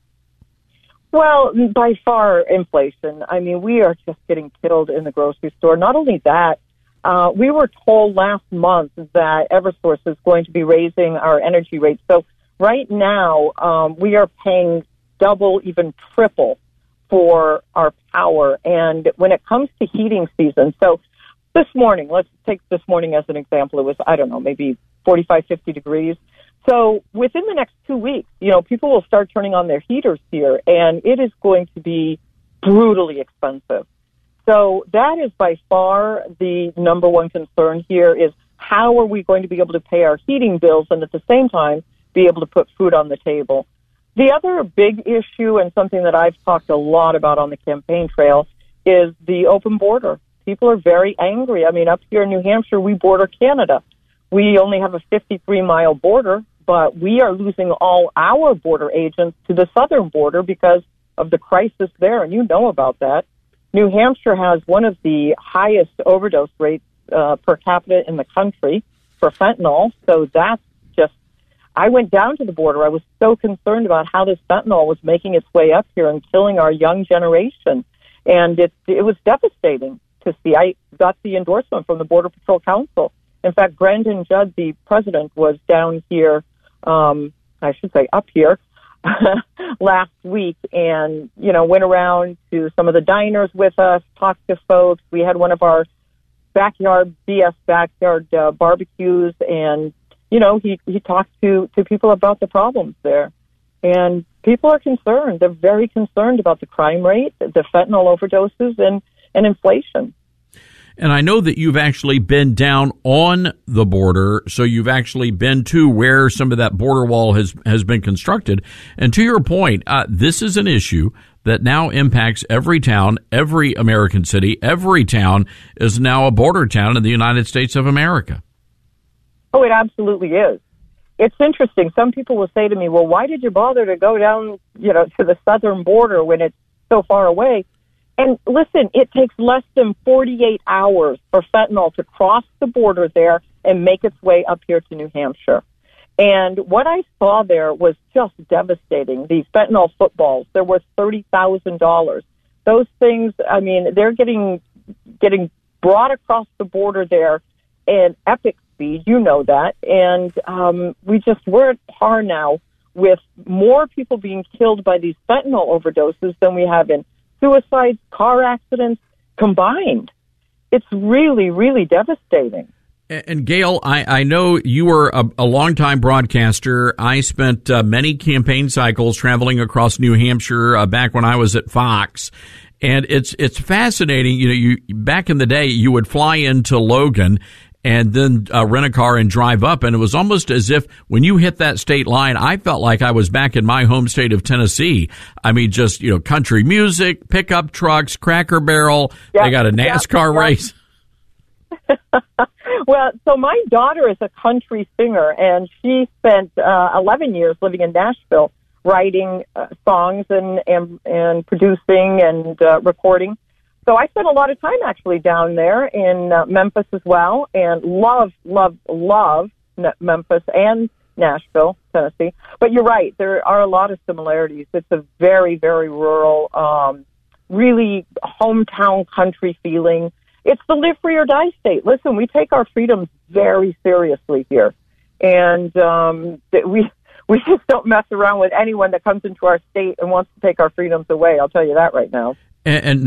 Well, by far, inflation. I mean, we are just getting killed in the grocery store. Not only that, we were told last month that Eversource is going to be raising our energy rates. So right now, we are paying double, even triple for our power. And when it comes to heating season, so this morning, let's take this morning as an example. It was, maybe 45, 50 degrees. So within the next 2 weeks, people will start turning on their heaters here, and it is going to be brutally expensive. So that is by far the number one concern here is how are we going to be able to pay our heating bills and at the same time be able to put food on the table? The other big issue and something that I've talked a lot about on the campaign trail is the open border. People are very angry. I mean, up here in New Hampshire, we border Canada. We only have a 53-mile border, but we are losing all our border agents to the southern border because of the crisis there, and you know about that. New Hampshire has one of the highest overdose rates per capita in the country for fentanyl, so that's just... I went down to the border. I was so concerned about how this fentanyl was making its way up here and killing our young generation, and it was devastating to see. I got the endorsement from the Border Patrol Council. In fact, Brendan Judd, the president, was down here, up here, last week and, went around to some of the diners with us, talked to folks. We had one of our backyard barbecues, and, he talked to people about the problems there. And people are concerned. They're very concerned about the crime rate, the fentanyl overdoses, and inflation. And I know that you've actually been down on the border, so you've actually been to where some of that border wall has been constructed. And to your point, this is an issue that now impacts every town, every American city. Every town is now a border town in the United States of America. Oh, it absolutely is. It's interesting. Some people will say to me, well, why did you bother to go down, to the southern border when it's so far away? And listen, it takes less than 48 hours for fentanyl to cross the border there and make its way up here to New Hampshire. And what I saw there was just devastating. These fentanyl footballs, they're worth $30,000. Those things, they're getting brought across the border there in epic speed. You know that. And we're at par now with more people being killed by these fentanyl overdoses than we have in suicides, car accidents combined. It's really, really devastating. And Gail, I know you were a longtime broadcaster. I spent many campaign cycles traveling across New Hampshire back when I was at Fox. And it's fascinating. You back in the day, you would fly into Logan and then rent a car and drive up. And it was almost as if when you hit that state line, I felt like I was back in my home state of Tennessee. I mean, just, country music, pickup trucks, Cracker Barrel. Yep, they got a NASCAR race. Well, so my daughter is a country singer, and she spent 11 years living in Nashville, writing songs and producing and recording. So I spent a lot of time actually down there in Memphis as well, and love Memphis and Nashville, Tennessee. But you're right, there are a lot of similarities. It's a very, very rural, really hometown country feeling. It's the live free or die state. Listen, we take our freedoms very seriously here, and we just don't mess around with anyone that comes into our state and wants to take our freedoms away. I'll tell you that right now. And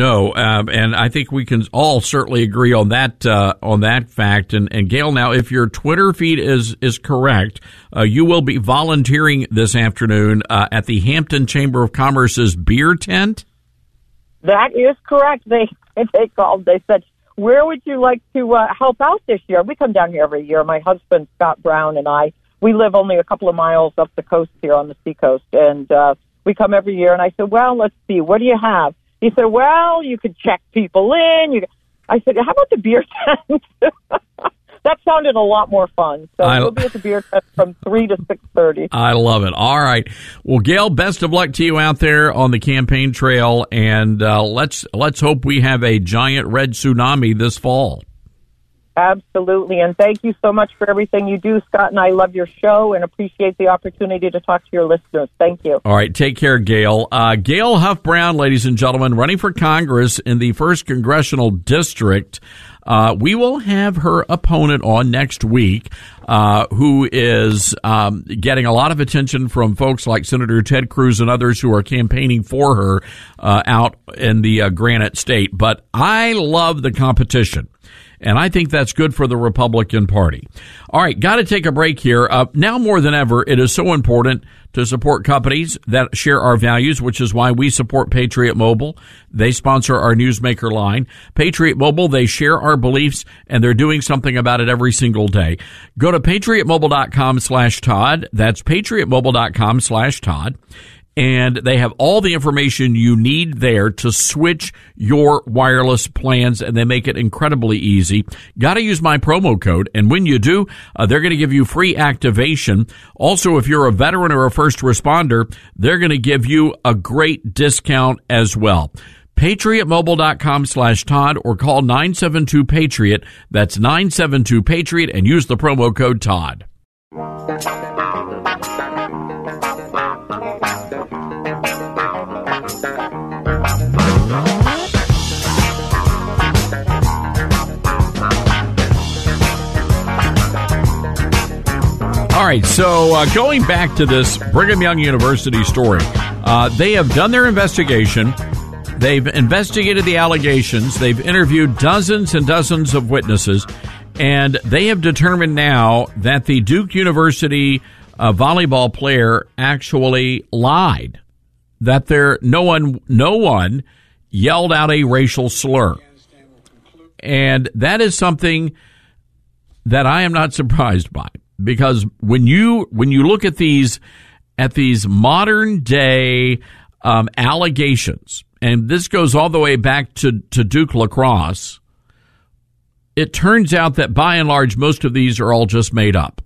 I think we can all certainly agree on that fact. And Gail, now, if your Twitter feed is correct, you will be volunteering this afternoon at the Hampton Chamber of Commerce's beer tent. That is correct. They called. They said, "Where would you like to help out this year?" We come down here every year. My husband Scott Brown and I. We live only a couple of miles up the coast here on the seacoast, and we come every year. And I said, "Well, let's see. What do you have?" He said, "Well, you could check people in." I said, "How about the beer tent?" That sounded a lot more fun. So we'll be at the beer tent from 3 to 6:30. I love it. All right. Well, Gail, best of luck to you out there on the campaign trail, and let's hope we have a giant red tsunami this fall. Absolutely. And thank you so much for everything you do, Scott. And I love your show and appreciate the opportunity to talk to your listeners. Thank you. All right. Take care, Gail. Gail Huff Brown, ladies and gentlemen, running for Congress in the 1st Congressional District. We will have her opponent on next week, who is getting a lot of attention from folks like Senator Ted Cruz and others who are campaigning for her out in the Granite State. But I love the competition. And I think that's good for the Republican Party. All right, got to take a break here. Now more than ever, it is so important to support companies that share our values, which is why we support Patriot Mobile. They sponsor our Newsmaker line. Patriot Mobile, they share our beliefs, and they're doing something about it every single day. Go to patriotmobile.com/Todd. That's patriotmobile.com/Todd. And they have all the information you need there to switch your wireless plans, and they make it incredibly easy. Got to use my promo code, and when you do, they're going to give you free activation. Also, if you're a veteran or a first responder, they're going to give you a great discount as well. PatriotMobile.com/Todd or call 972-PATRIOT. That's 972-PATRIOT, and use the promo code Todd. All right, so going back to this Brigham Young University story, they have done their investigation. They've investigated the allegations. They've interviewed dozens and dozens of witnesses, and they have determined now that the Duke University volleyball player actually lied, that no one yelled out a racial slur. And that is something that I am not surprised by. Because when you look at these modern day allegations, and this goes all the way back to Duke lacrosse, it turns out that by and large most of these are all just made up.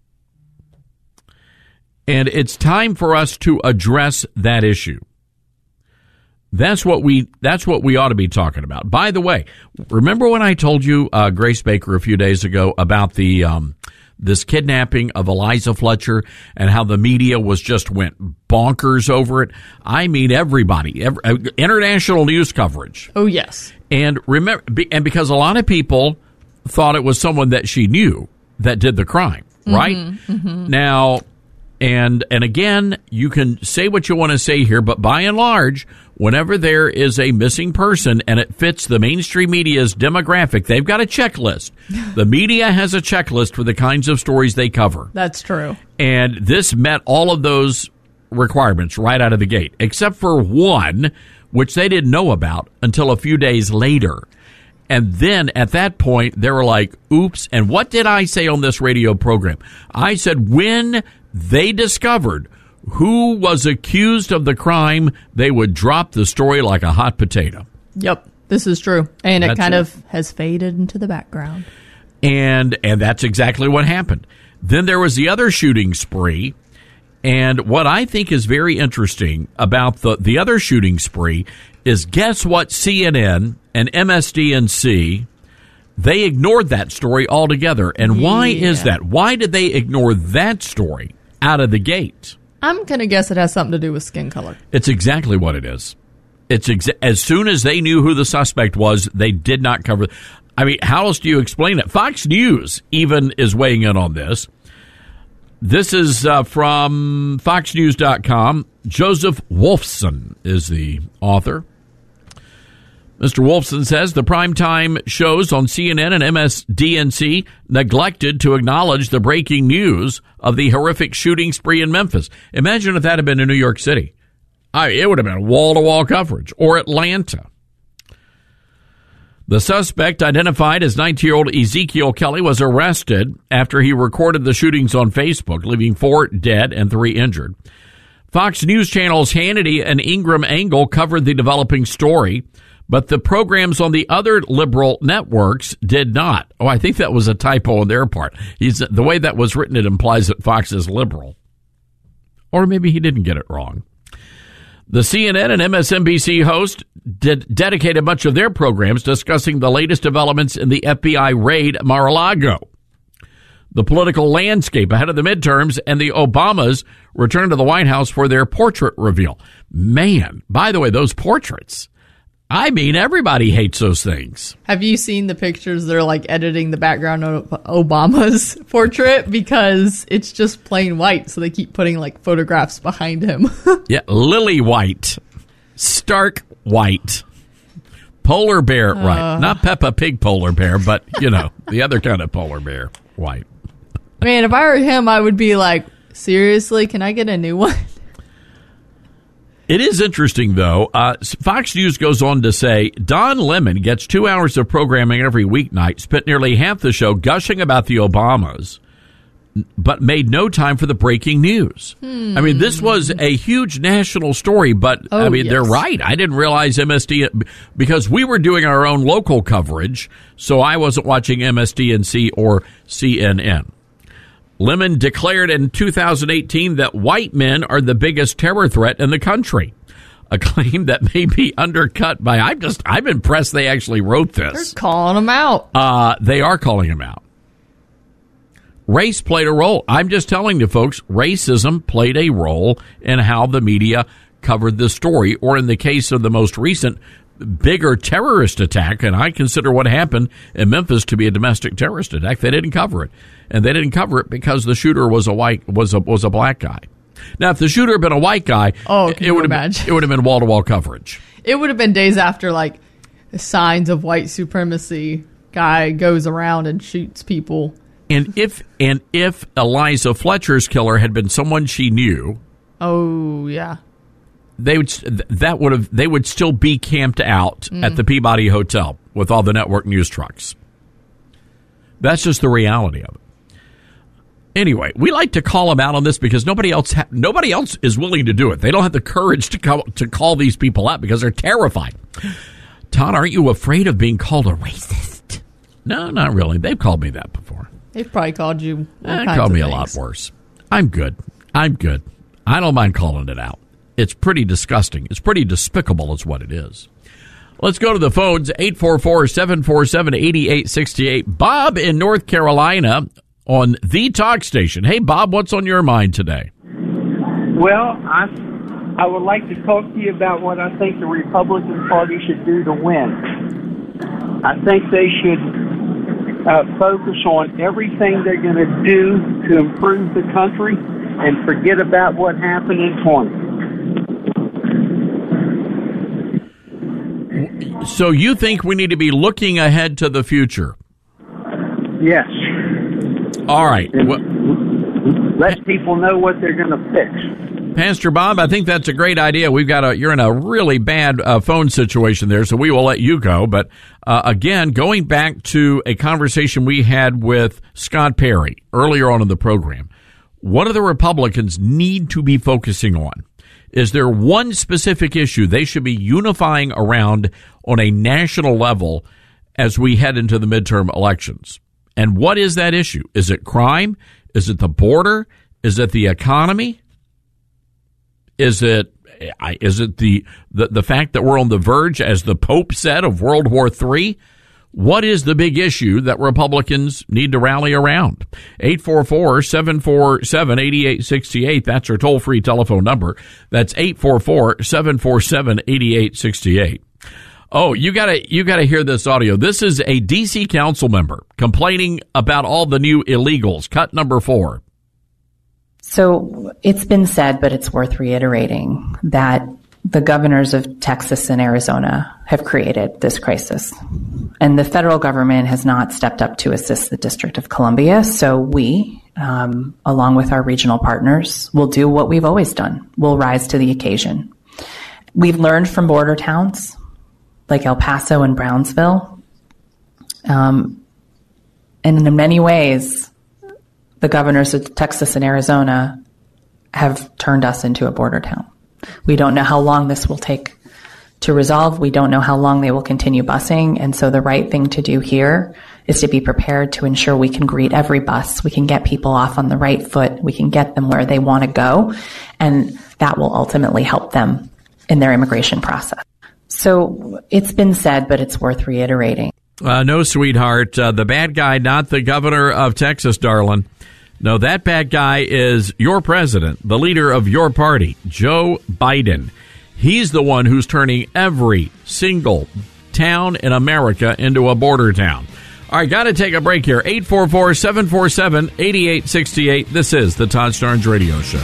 And it's time for us to address that issue. That's what we ought to be talking about. By the way, remember when I told you, Grace Baker, a few days ago about the this kidnapping of Eliza Fletcher and how the media went bonkers over it? I mean, everybody, international news coverage. Oh, yes. And remember, because a lot of people thought it was someone that she knew that did the crime, right? Mm-hmm. Now, and again, you can say what you want to say here, but by and large, whenever there is a missing person and it fits the mainstream media's demographic, they've got a checklist. The media has a checklist for the kinds of stories they cover. That's true. And this met all of those requirements right out of the gate, except for one, which they didn't know about until a few days later. And then at that point, they were like, oops. And what did I say on this radio program? I said when they discovered who was accused of the crime, they would drop the story like a hot potato. Yep, this is true. And it That's kind it. of has faded into the background. And that's exactly what happened. Then there was the other shooting spree. And what I think is very interesting about the other shooting spree is, guess what? CNN and MSDNC, they ignored that story altogether. And why is that? Why did they ignore that story out of the gate? I'm going to guess it has something to do with skin color. It's exactly what it is. It's as soon as they knew who the suspect was, they did not cover. I mean, how else do you explain it? Fox News even is weighing in on this. This is from FoxNews.com. Joseph Wolfson is the author. Mr. Wolfson says the primetime shows on CNN and MSDNC neglected to acknowledge the breaking news of the horrific shooting spree in Memphis. Imagine if that had been in New York City. It would have been wall-to-wall coverage. Or Atlanta. The suspect, identified as 19-year-old Ezekiel Kelly, was arrested after he recorded the shootings on Facebook, leaving 4 dead and 3 injured. Fox News Channel's Hannity and Ingram Angle covered the developing story, but the programs on the other liberal networks did not. Oh, I think that was a typo on their part. The way that was written, it implies that Fox is liberal. Or maybe he didn't get it wrong. The CNN and MSNBC host dedicated much of their programs discussing the latest developments in the FBI raid at Mar-a-Lago, the political landscape ahead of the midterms, and the Obamas return to the White House for their portrait reveal. Man, by the way, those portraits, I mean, everybody hates those things. Have you seen the pictures? They're like editing the background of Obama's portrait because it's just plain white. So they keep putting like photographs behind him. Yeah, lily white, stark white, polar bear, right? Not Peppa Pig polar bear, but, you know, the other kind of polar bear, white. Man, if I were him, I would be like, seriously, can I get a new one? It is interesting, though. Fox News goes on to say, Don Lemon gets 2 hours of programming every weeknight, spent nearly half the show gushing about the Obamas, but made no time for the breaking news. I mean, this was a huge national story, but, they're right. I didn't realize MSD, because we were doing our own local coverage, so I wasn't watching MSDNC or CNN. Lemon declared in 2018 that white men are the biggest terror threat in the country, a claim that may be undercut by, I'm impressed they actually wrote this. They're calling him out. They are calling him out. Race played a role. I'm just telling you, folks, racism played a role in how the media covered the story, or in the case of the most recent bigger terrorist attack, and I consider what happened in Memphis to be a domestic terrorist attack. They didn't cover it, and they didn't cover it because the shooter was a black guy. Now, if the shooter had been a white guy, it would have been wall-to-wall coverage. It would have been days after, like, signs of white supremacy. Guy goes around and shoots people. And if Eliza Fletcher's killer had been someone she knew, oh yeah, they would still be camped out at the Peabody Hotel with all the network news trucks. That's just the reality of it. Anyway, we like to call them out on this because nobody else is willing to do it. They don't have the courage to call these people out because they're terrified. Todd, aren't you afraid of being called a racist? No, not really. They've called me that before. They've probably called you all kinds called of me things. A lot worse. I'm good. I don't mind calling it out. It's pretty disgusting. It's pretty despicable is what it is. Let's go to the phones, 844-747-8868. Bob in North Carolina on the talk station. Hey, Bob, what's on your mind today? Well, I would like to talk to you about what I think the Republican Party should do to win. I think they should focus on everything they're going to do to improve the country and forget about what happened in 20. So you think we need to be looking ahead to the future? Yes. All right. Let people know what they're going to fix. Pastor Bob, I think that's a great idea. You're in a really bad phone situation there, so we will let you go. But again, going back to a conversation we had with Scott Perry earlier on in the program, what do the Republicans need to be focusing on? Is there one specific issue they should be unifying around on a national level as we head into the midterm elections? And what is that issue? Is it crime? Is it the border? Is it the economy? Is it the fact that we're on the verge, as the Pope said, of World War III? What is the big issue that Republicans need to rally around? 844-747-8868. That's our toll-free telephone number. That's 844-747-8868. Oh, you gotta hear this audio. This is a D.C. council member complaining about all the new illegals. Cut number 4. So it's been said, but it's worth reiterating, that the governors of Texas and Arizona have created this crisis. And the federal government has not stepped up to assist the District of Columbia. So we, along with our regional partners, will do what we've always done. We'll rise to the occasion. We've learned from border towns like El Paso and Brownsville. And in many ways, the governors of Texas and Arizona have turned us into a border town. We don't know how long this will take to resolve. We don't know how long they will continue busing. And so the right thing to do here is to be prepared to ensure we can greet every bus. We can get people off on the right foot. We can get them where they want to go. And that will ultimately help them in their immigration process. So it's been said, but it's worth reiterating. No, sweetheart. The bad guy, not the governor of Texas, darling. No, that bad guy is your president, the leader of your party, Joe Biden. He's the one who's turning every single town in America into a border town. All right, got to take a break here. 844-747-8868. This is the Todd Starnes Radio Show.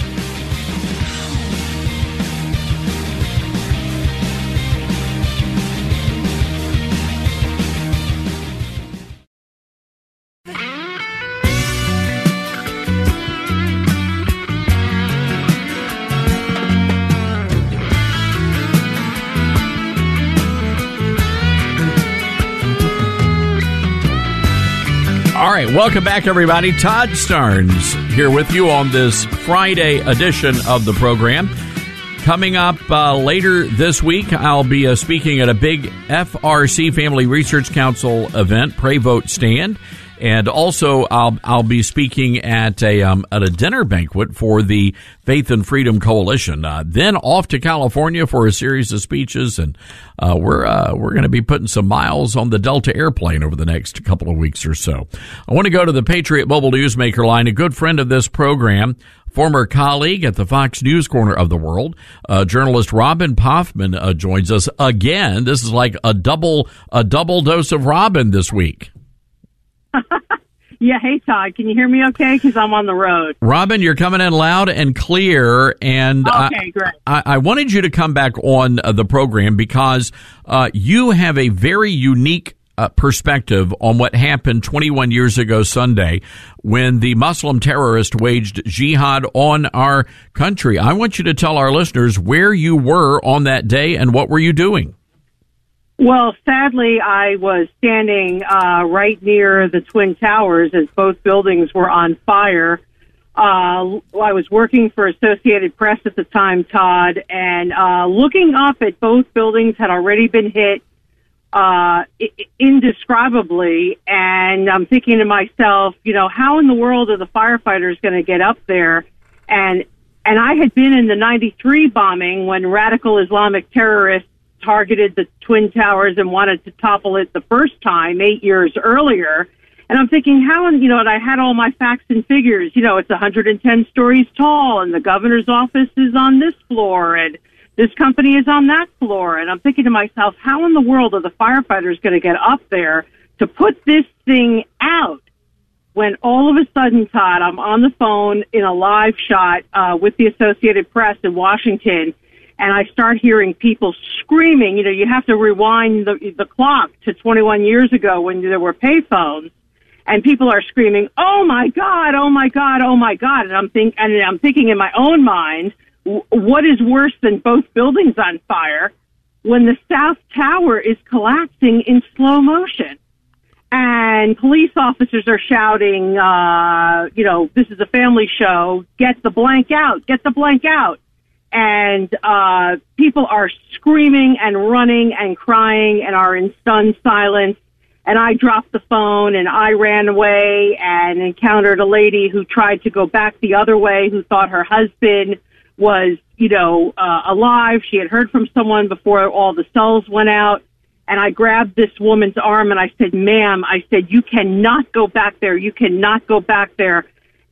All right, welcome back, everybody. Todd Starnes here with you on this Friday edition of the program. Coming up later this week, I'll be speaking at a big FRC Family Research Council event, Pray Vote Stand, and also I'll be speaking at a dinner banquet for the Faith and Freedom Coalition. Then off to California for a series of speeches, and we're going to be putting some miles on the Delta airplane over the next couple of weeks or so. I want to go to the Patriot Mobile Newsmaker line, a good friend of this program, former colleague at the Fox News Corner of the World, journalist Robin Poffman joins us again. This is like a double dose of Robin this week. Yeah, hey, Todd, can you hear me okay? Because I'm on the road. Robin, you're coming in loud and clear, and okay, great. I wanted you to come back on the program because you have a very unique perspective on what happened 21 years ago Sunday when the Muslim terrorist waged jihad on our country. I want you to tell our listeners where you were on that day and what were you doing? Well, sadly, I was standing right near the Twin Towers as both buildings were on fire. I was working for Associated Press at the time, Todd, and looking up at both buildings had already been hit indescribably, and I'm thinking to myself, you know, how in the world are the firefighters going to get up there? And I had been in the 93 bombing when radical Islamic terrorists targeted the Twin Towers and wanted to topple it the first time 8 years earlier. And I'm thinking, how, you know, and I had all my facts and figures, you know, it's 110 stories tall and the governor's office is on this floor and this company is on that floor. And I'm thinking to myself, how in the world are the firefighters going to get up there to put this thing out? When all of a sudden, Todd, I'm on the phone in a live shot with the Associated Press in Washington, and I start hearing people screaming. You know, you have to rewind the clock to 21 years ago when there were payphones. and people are screaming, "Oh my God! Oh my God! Oh my God!" And I'm thinking in my own mind, what is worse than both buildings on fire when the South Tower is collapsing in slow motion? And police officers are shouting, this is a family show, get the blank out, get the blank out. And people are screaming and running and crying and are in stunned silence. And I dropped the phone and I ran away and encountered a lady who tried to go back the other way, who thought her husband was, alive. She had heard from someone before all the cells went out. And I grabbed this woman's arm and I said, "Ma'am," I said, "you cannot go back there. You cannot go back there."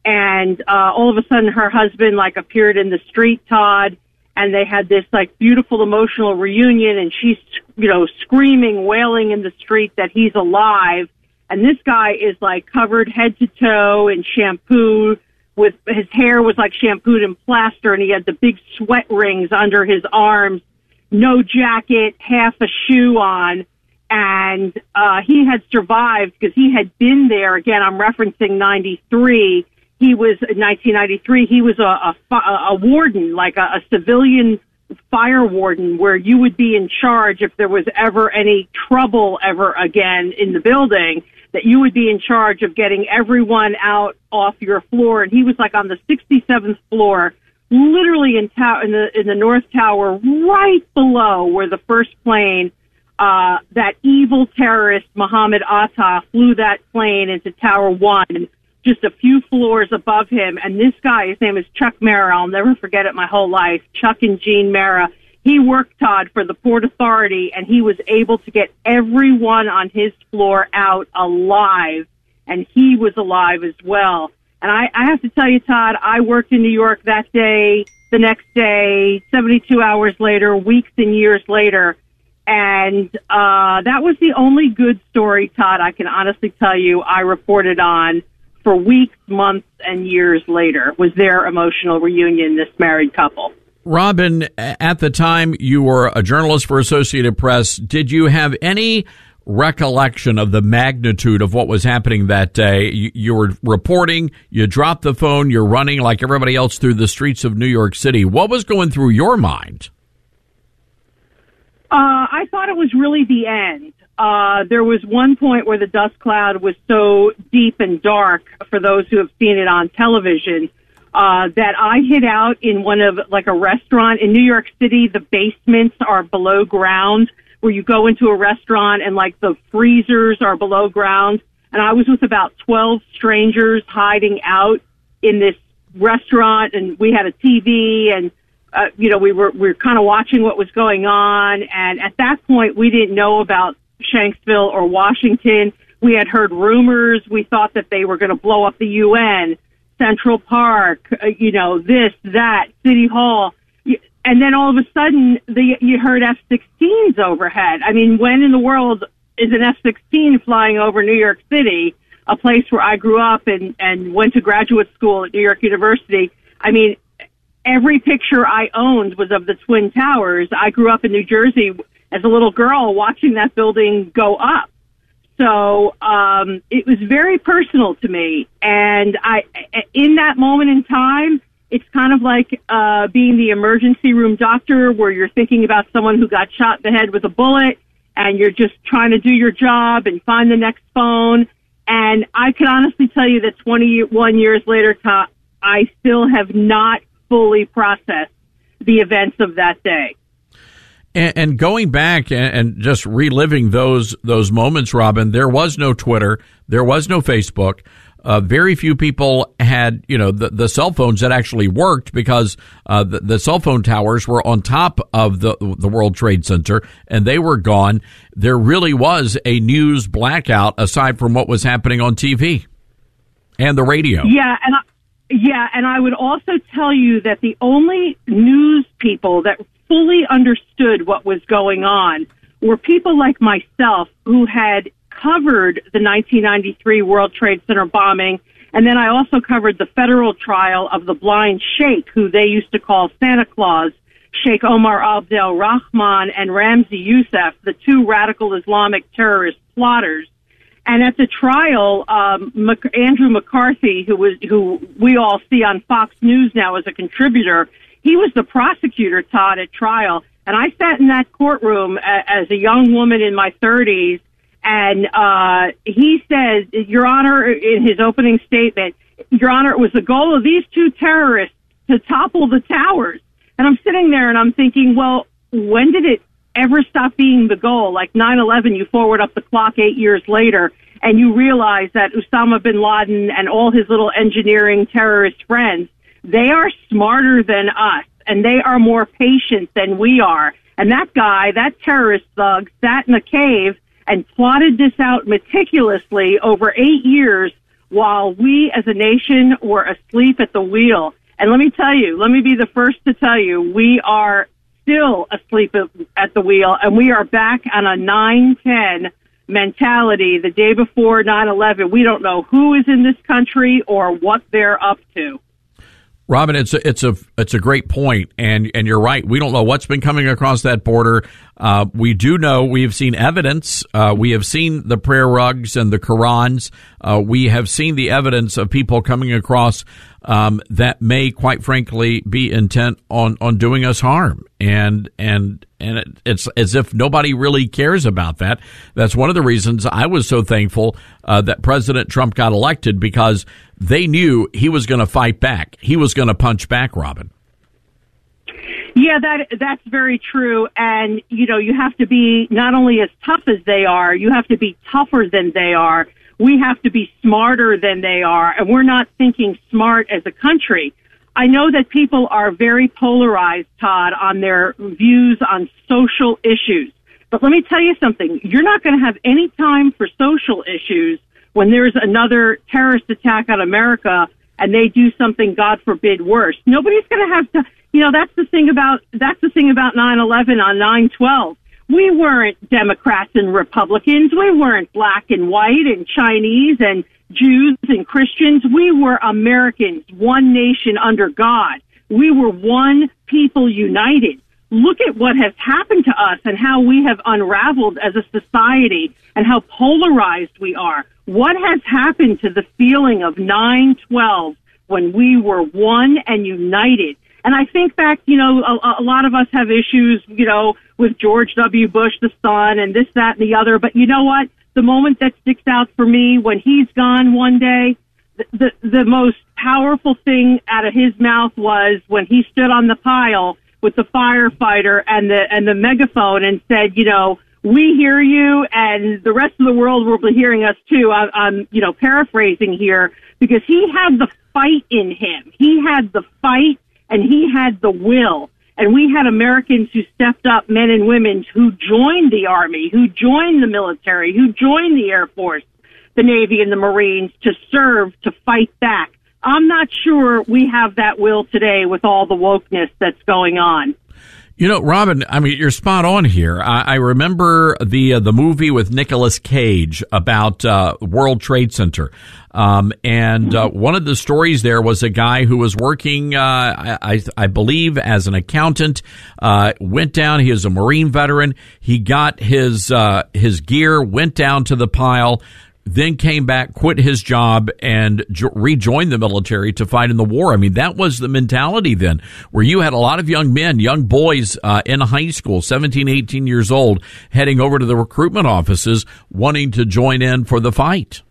And all of a sudden her husband appeared in the street, Todd, and they had this beautiful emotional reunion, and she's, screaming, wailing in the street that he's alive. And this guy is covered head to toe in shampoo, with his hair was shampooed in plaster, and he had the big sweat rings under his arms, no jacket, half a shoe on. And he had survived because he had been there. Again, I'm referencing 93. He was, in 1993, he was a warden, a civilian fire warden, where you would be in charge if there was ever any trouble ever again in the building, that you would be in charge of getting everyone out off your floor. And he was on the 67th floor, literally in the North Tower, right below where the first plane, that evil terrorist Mohammed Atta flew that plane into Tower 1, just a few floors above him. And this guy, his name is Chuck Mara. I'll never forget it my whole life. Chuck and Jean Mara. He worked, Todd, for the Port Authority, and he was able to get everyone on his floor out alive, and he was alive as well. And I have to tell you, Todd, I worked in New York that day, the next day, 72 hours later, weeks and years later. And that was the only good story, Todd, I can honestly tell you I reported on for weeks, months, and years later, was their emotional reunion, this married couple. Robin, at the time you were a journalist for Associated Press, did you have any recollection of the magnitude of what was happening that day? You were reporting, you dropped the phone, you're running like everybody else through the streets of New York City. What was going through your mind? I thought it was really the end. There was one point where the dust cloud was so deep and dark, for those who have seen it on television, that I hid out in one of, a restaurant. In New York City, the basements are below ground, where you go into a restaurant and, the freezers are below ground. And I was with about 12 strangers hiding out in this restaurant, and we had a TV, and we were kind of watching what was going on. And at that point, we didn't know about Shanksville or Washington. We had heard rumors. We thought that they were going to blow up the UN, Central Park, this, that, City Hall. And then all of a sudden, you heard F-16s overhead. I mean, when in the world is an F-16 flying over New York City, a place where I grew up and went to graduate school at New York University? I mean, every picture I owned was of the Twin Towers. I grew up in New Jersey as a little girl watching that building go up. So it was very personal to me. And in that moment in time, it's kind of like being the emergency room doctor, where you're thinking about someone who got shot in the head with a bullet, and you're just trying to do your job and find the next phone. And I can honestly tell you that 21 years later, I still have not fully processed the events of that day. And going back and just reliving those moments, Robin, there was no Twitter, there was no Facebook. Very few people had, the cell phones that actually worked, because the cell phone towers were on top of the World Trade Center, and they were gone. There really was a news blackout, aside from what was happening on TV and the radio. Yeah, and I would also tell you that the only news people that fully understood what was going on were people like myself, who had covered the 1993 World Trade Center bombing, and then I also covered the federal trial of the blind sheikh, who they used to call Santa Claus, Sheikh Omar Abdel Rahman and Ramzi Youssef, the two radical Islamic terrorist plotters. And at the trial, Andrew McCarthy, who we all see on Fox News now as a contributor, he was the prosecutor, Todd, at trial. And I sat in that courtroom as a young woman in my 30s, and he says, Your Honor, in his opening statement, Your Honor, it was the goal of these two terrorists to topple the towers. And I'm sitting there and I'm thinking, well, when did it ever stop being the goal? Like 9/11, you forward up the clock 8 years later, and you realize that Osama bin Laden and all his little engineering terrorist friends, they are smarter than us, and they are more patient than we are. And that guy, that terrorist thug, sat in a cave and plotted this out meticulously over 8 years while we as a nation were asleep at the wheel. And let me tell you, let me be the first to tell you, we are still asleep at the wheel, and we are back on a 9/10 mentality the day before 9/11. We don't know who is in this country or what they're up to. Robin, it's a great point, and you're right. We don't know what's been coming across that border. We do know we have seen evidence. We have seen the prayer rugs and the Qurans. We have seen the evidence of people coming across that may, quite frankly, be intent on doing us harm. And it's as if nobody really cares about that. That's one of the reasons I was so thankful that President Trump got elected, because they knew he was going to fight back. He was going to punch back, Robin. Yeah, that's very true. And, you know, you have to be not only as tough as they are, you have to be tougher than they are. We have to be smarter than they are, and we're not thinking smart as a country. I know that people are very polarized, Todd, on their views on social issues. But let me tell you something. You're not going to have any time for social issues when there's another terrorist attack on America and they do something, God forbid, worse. Nobody's going to have to, you know, that's the thing about 9/11 on 9/12. We weren't Democrats and Republicans. We weren't black and white and Chinese and Jews and Christians. We were Americans, one nation under God. We were one people united. Look at what has happened to us and how we have unraveled as a society and how polarized we are. What has happened to the feeling of 9/12 when we were one and united? And I think back, you know, a lot of us have issues, you know, with George W. Bush, the son, and this, that, and the other. But you know what? The moment that sticks out for me when he's gone one day, the most powerful thing out of his mouth was when he stood on the pile with the firefighter and the megaphone and said, you know, we hear you, and the rest of the world will be hearing us too. I'm you know, paraphrasing here, because he had the fight in him. He had the fight, and he had the will. And we had Americans who stepped up, men and women who joined the Army, who joined the military, who joined the Air Force, the Navy, and the Marines to serve, to fight back. I'm not sure we have that will today with all the wokeness that's going on. You know, Robin, I mean, you're spot on here. I remember the movie with Nicolas Cage about World Trade Center. And one of the stories there was a guy who was working, I believe, as an accountant, went down. He was a Marine veteran. He got his gear, went down to the pile, then came back, quit his job, and rejoined the military to fight in the war. I mean, that was the mentality then, where you had a lot of young men, young boys in high school, 17, 18 years old, heading over to the recruitment offices, wanting to join in for the fight.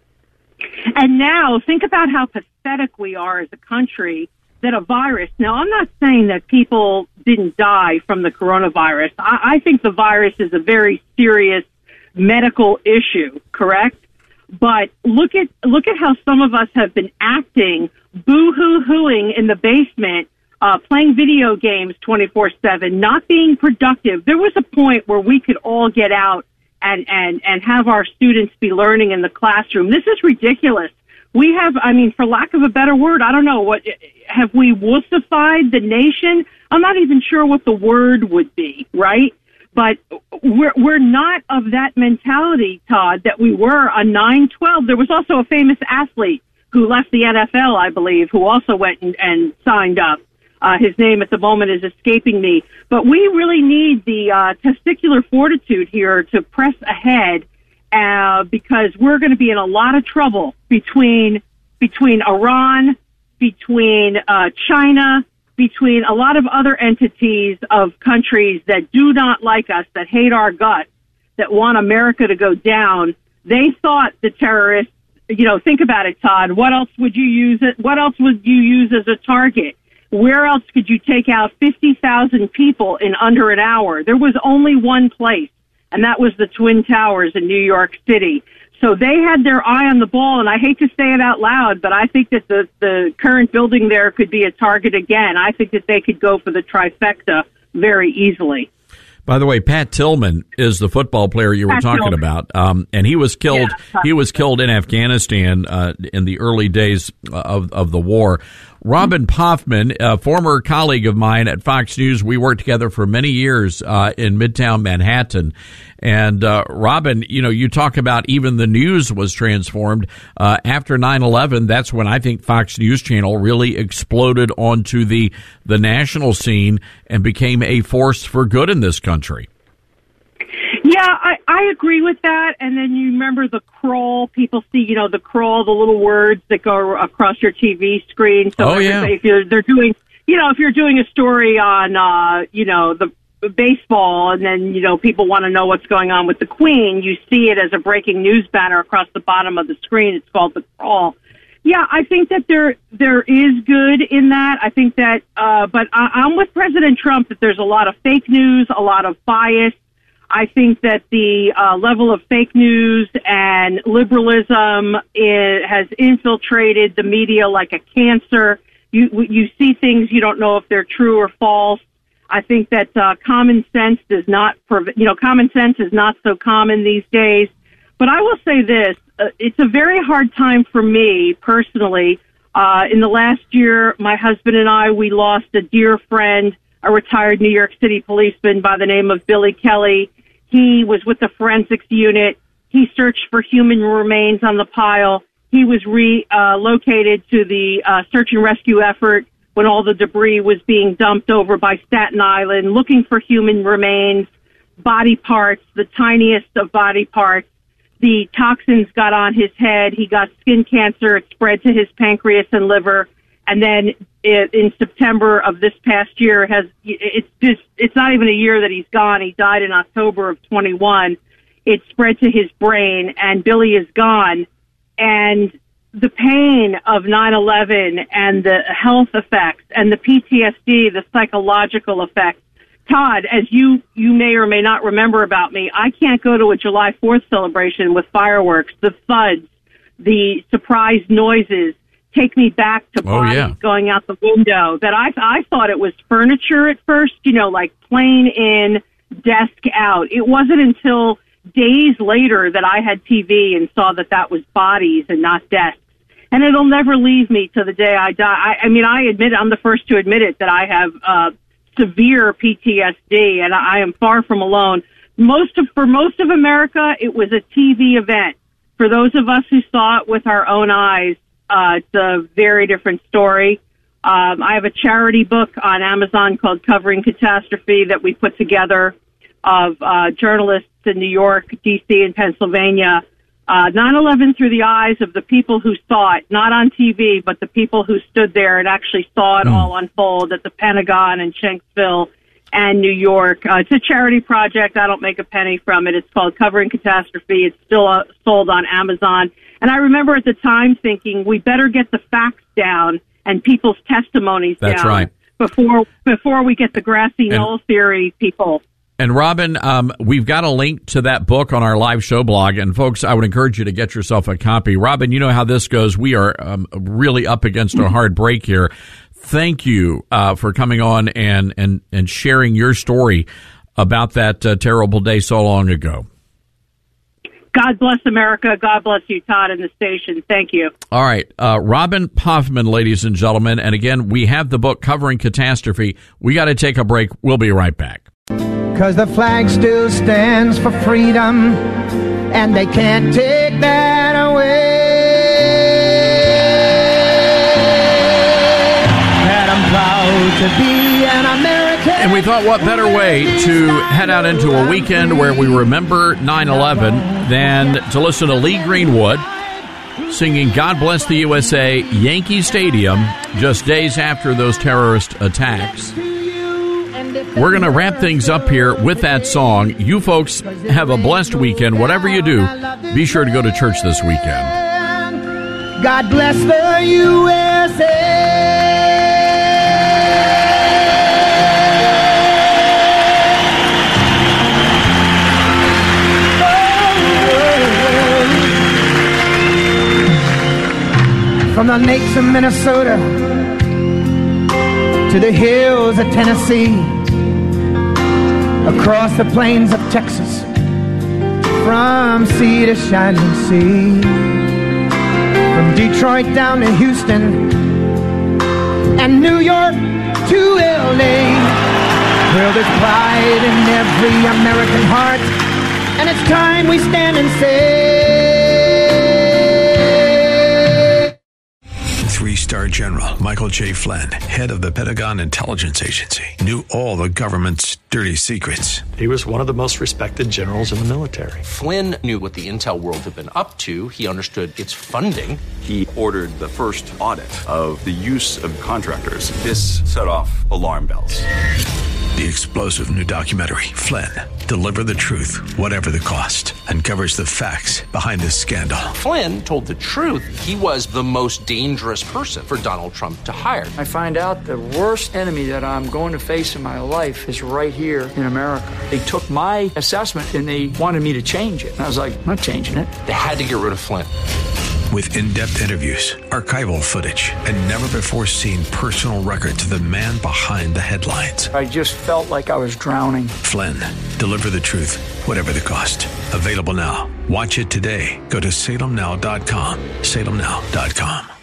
And now, think about how pathetic we are as a country that a virus. Now, I'm not saying that people didn't die from the coronavirus. I think the virus is a very serious medical issue, correct? But look at how some of us have been acting, boo-hoo-hooing in the basement, playing video games 24/7, not being productive. There was a point where we could all get out and have our students be learning in the classroom. This is ridiculous. We have, I mean, for lack of a better word, I don't know, what have we wussified the nation? I'm not even sure what the word would be, right? But we're not of that mentality, Todd, that we were on 9/12. There was also a famous athlete who left the NFL, I believe, who also went and signed up. His name at the moment is escaping me. But we really need the testicular fortitude here to press ahead because we're going to be in a lot of trouble between Iran, between China, between a lot of other entities of countries that do not like us, that hate our guts, that want America to go down. They thought the terrorists, think about it, Todd. What else would you use as a target? Where else could you take out 50,000 people in under an hour? There was only one place, and that was the Twin Towers in New York City. So they had their eye on the ball, and I hate to say it out loud, but I think that the current building there could be a target again. I think that they could go for the trifecta very easily. By the way, Pat Tillman is the football player you were talking about, and he was killed. Yeah, he was killed in Afghanistan in the early days of the war. Robin Poffman, a former colleague of mine at Fox News, we worked together for many years in Midtown Manhattan. And Robin, you talk about even the news was transformed after 9/11. That's when I think Fox News Channel really exploded onto the national scene and became a force for good in this country. Yeah, I agree with that. And then you remember the crawl. People see, the crawl, the little words that go across your TV screen. So if you're doing a story on, the baseball, and then, people want to know what's going on with the Queen, you see it as a breaking news banner across the bottom of the screen. It's called the crawl. Yeah, I think that there is good in that. I think that, but I'm with President Trump that there's a lot of fake news, a lot of bias. I think that the level of fake news and liberalism has infiltrated the media like a cancer. You see things, you don't know if they're true or false. I think that common sense is not so common these days. But I will say this, it's a very hard time for me personally. In the last year, my husband and I, we lost a dear friend, a retired New York City policeman by the name of Billy Kelly. He was with the forensics unit. He searched for human remains on the pile. He was relocated to the search and rescue effort when all the debris was being dumped over by Staten Island, looking for human remains, body parts, the tiniest of body parts. The toxins got on his head. He got skin cancer. It spread to his pancreas and liver. And then in September of this past year, it's not even a year that he's gone. He died in October of 21. It spread to his brain, and Billy is gone. And the pain of 9/11 and the health effects and the PTSD, the psychological effects. Todd, as you may or may not remember about me, I can't go to a July 4th celebration with fireworks, the thuds, the surprise noises, take me back to bodies going out the window that I thought it was furniture at first, like plane in, desk out. It wasn't until days later that I had TV and saw that was bodies and not desks. And it'll never leave me to the day I die. I admit, I'm the first to admit it, that I have severe PTSD, and I am far from alone. For most of America, it was a TV event. For those of us who saw it with our own eyes, it's a very different story. I have a charity book on Amazon called Covering Catastrophe that we put together of journalists in New York, D.C., and Pennsylvania. 9/11 through the eyes of the people who saw it, not on TV, but the people who stood there and actually saw it all unfold at the Pentagon and Shanksville and New York. It's a charity project. I don't make a penny from it. It's called Covering Catastrophe. It's still sold on Amazon. And I remember at the time thinking, we better get the facts down and people's testimonies down. That's right. Before we get the grassy knoll theory, people. And Robin, we've got a link to that book on our live show blog. And folks, I would encourage you to get yourself a copy. Robin, you know how this goes. We are really up against a hard break here. Thank you for coming on and sharing your story about that terrible day so long ago. God bless America. God bless you, Todd, and the station. Thank you. All right. Robin Poffman, ladies and gentlemen. And again, we have the book Covering Catastrophe. We got to take a break. We'll be right back. 'Cause the flag still stands for freedom, and they can't take that away. And I'm proud to be an American. And we thought, what better way to head out into a weekend where we remember 9/11 than to listen to Lee Greenwood singing God Bless the USA, Yankee Stadium, just days after those terrorist attacks. We're going to wrap things up here with that song. You folks have a blessed weekend. Whatever you do, be sure to go to church this weekend. God bless the USA. From the lakes of Minnesota to the hills of Tennessee, across the plains of Texas, from sea to shining sea, from Detroit down to Houston and New York to LA. Well, there's pride in every American heart, and it's time we stand and say, Three-star General Michael J. Flynn, head of the Pentagon Intelligence Agency, knew all the government's dirty secrets. He was one of the most respected generals in the military. Flynn knew what the intel world had been up to. He understood its funding. He ordered the first audit of the use of contractors. This set off alarm bells. The explosive new documentary, Flynn, Deliver the Truth, Whatever the Cost, uncovers the facts behind this scandal. Flynn told the truth. He was the most dangerous person for Donald Trump to hire. I find out the worst enemy that I'm going to face in my life is right here in America. They took my assessment and they wanted me to change it. And I was like, I'm not changing it. They had to get rid of Flynn. With in-depth interviews, archival footage, and never-before-seen personal records of the man behind the headlines. I just felt like I was drowning. Flynn, Deliver the Truth, Whatever the Cost. Available now. Watch it today. Go to salemnow.com. salemnow.com.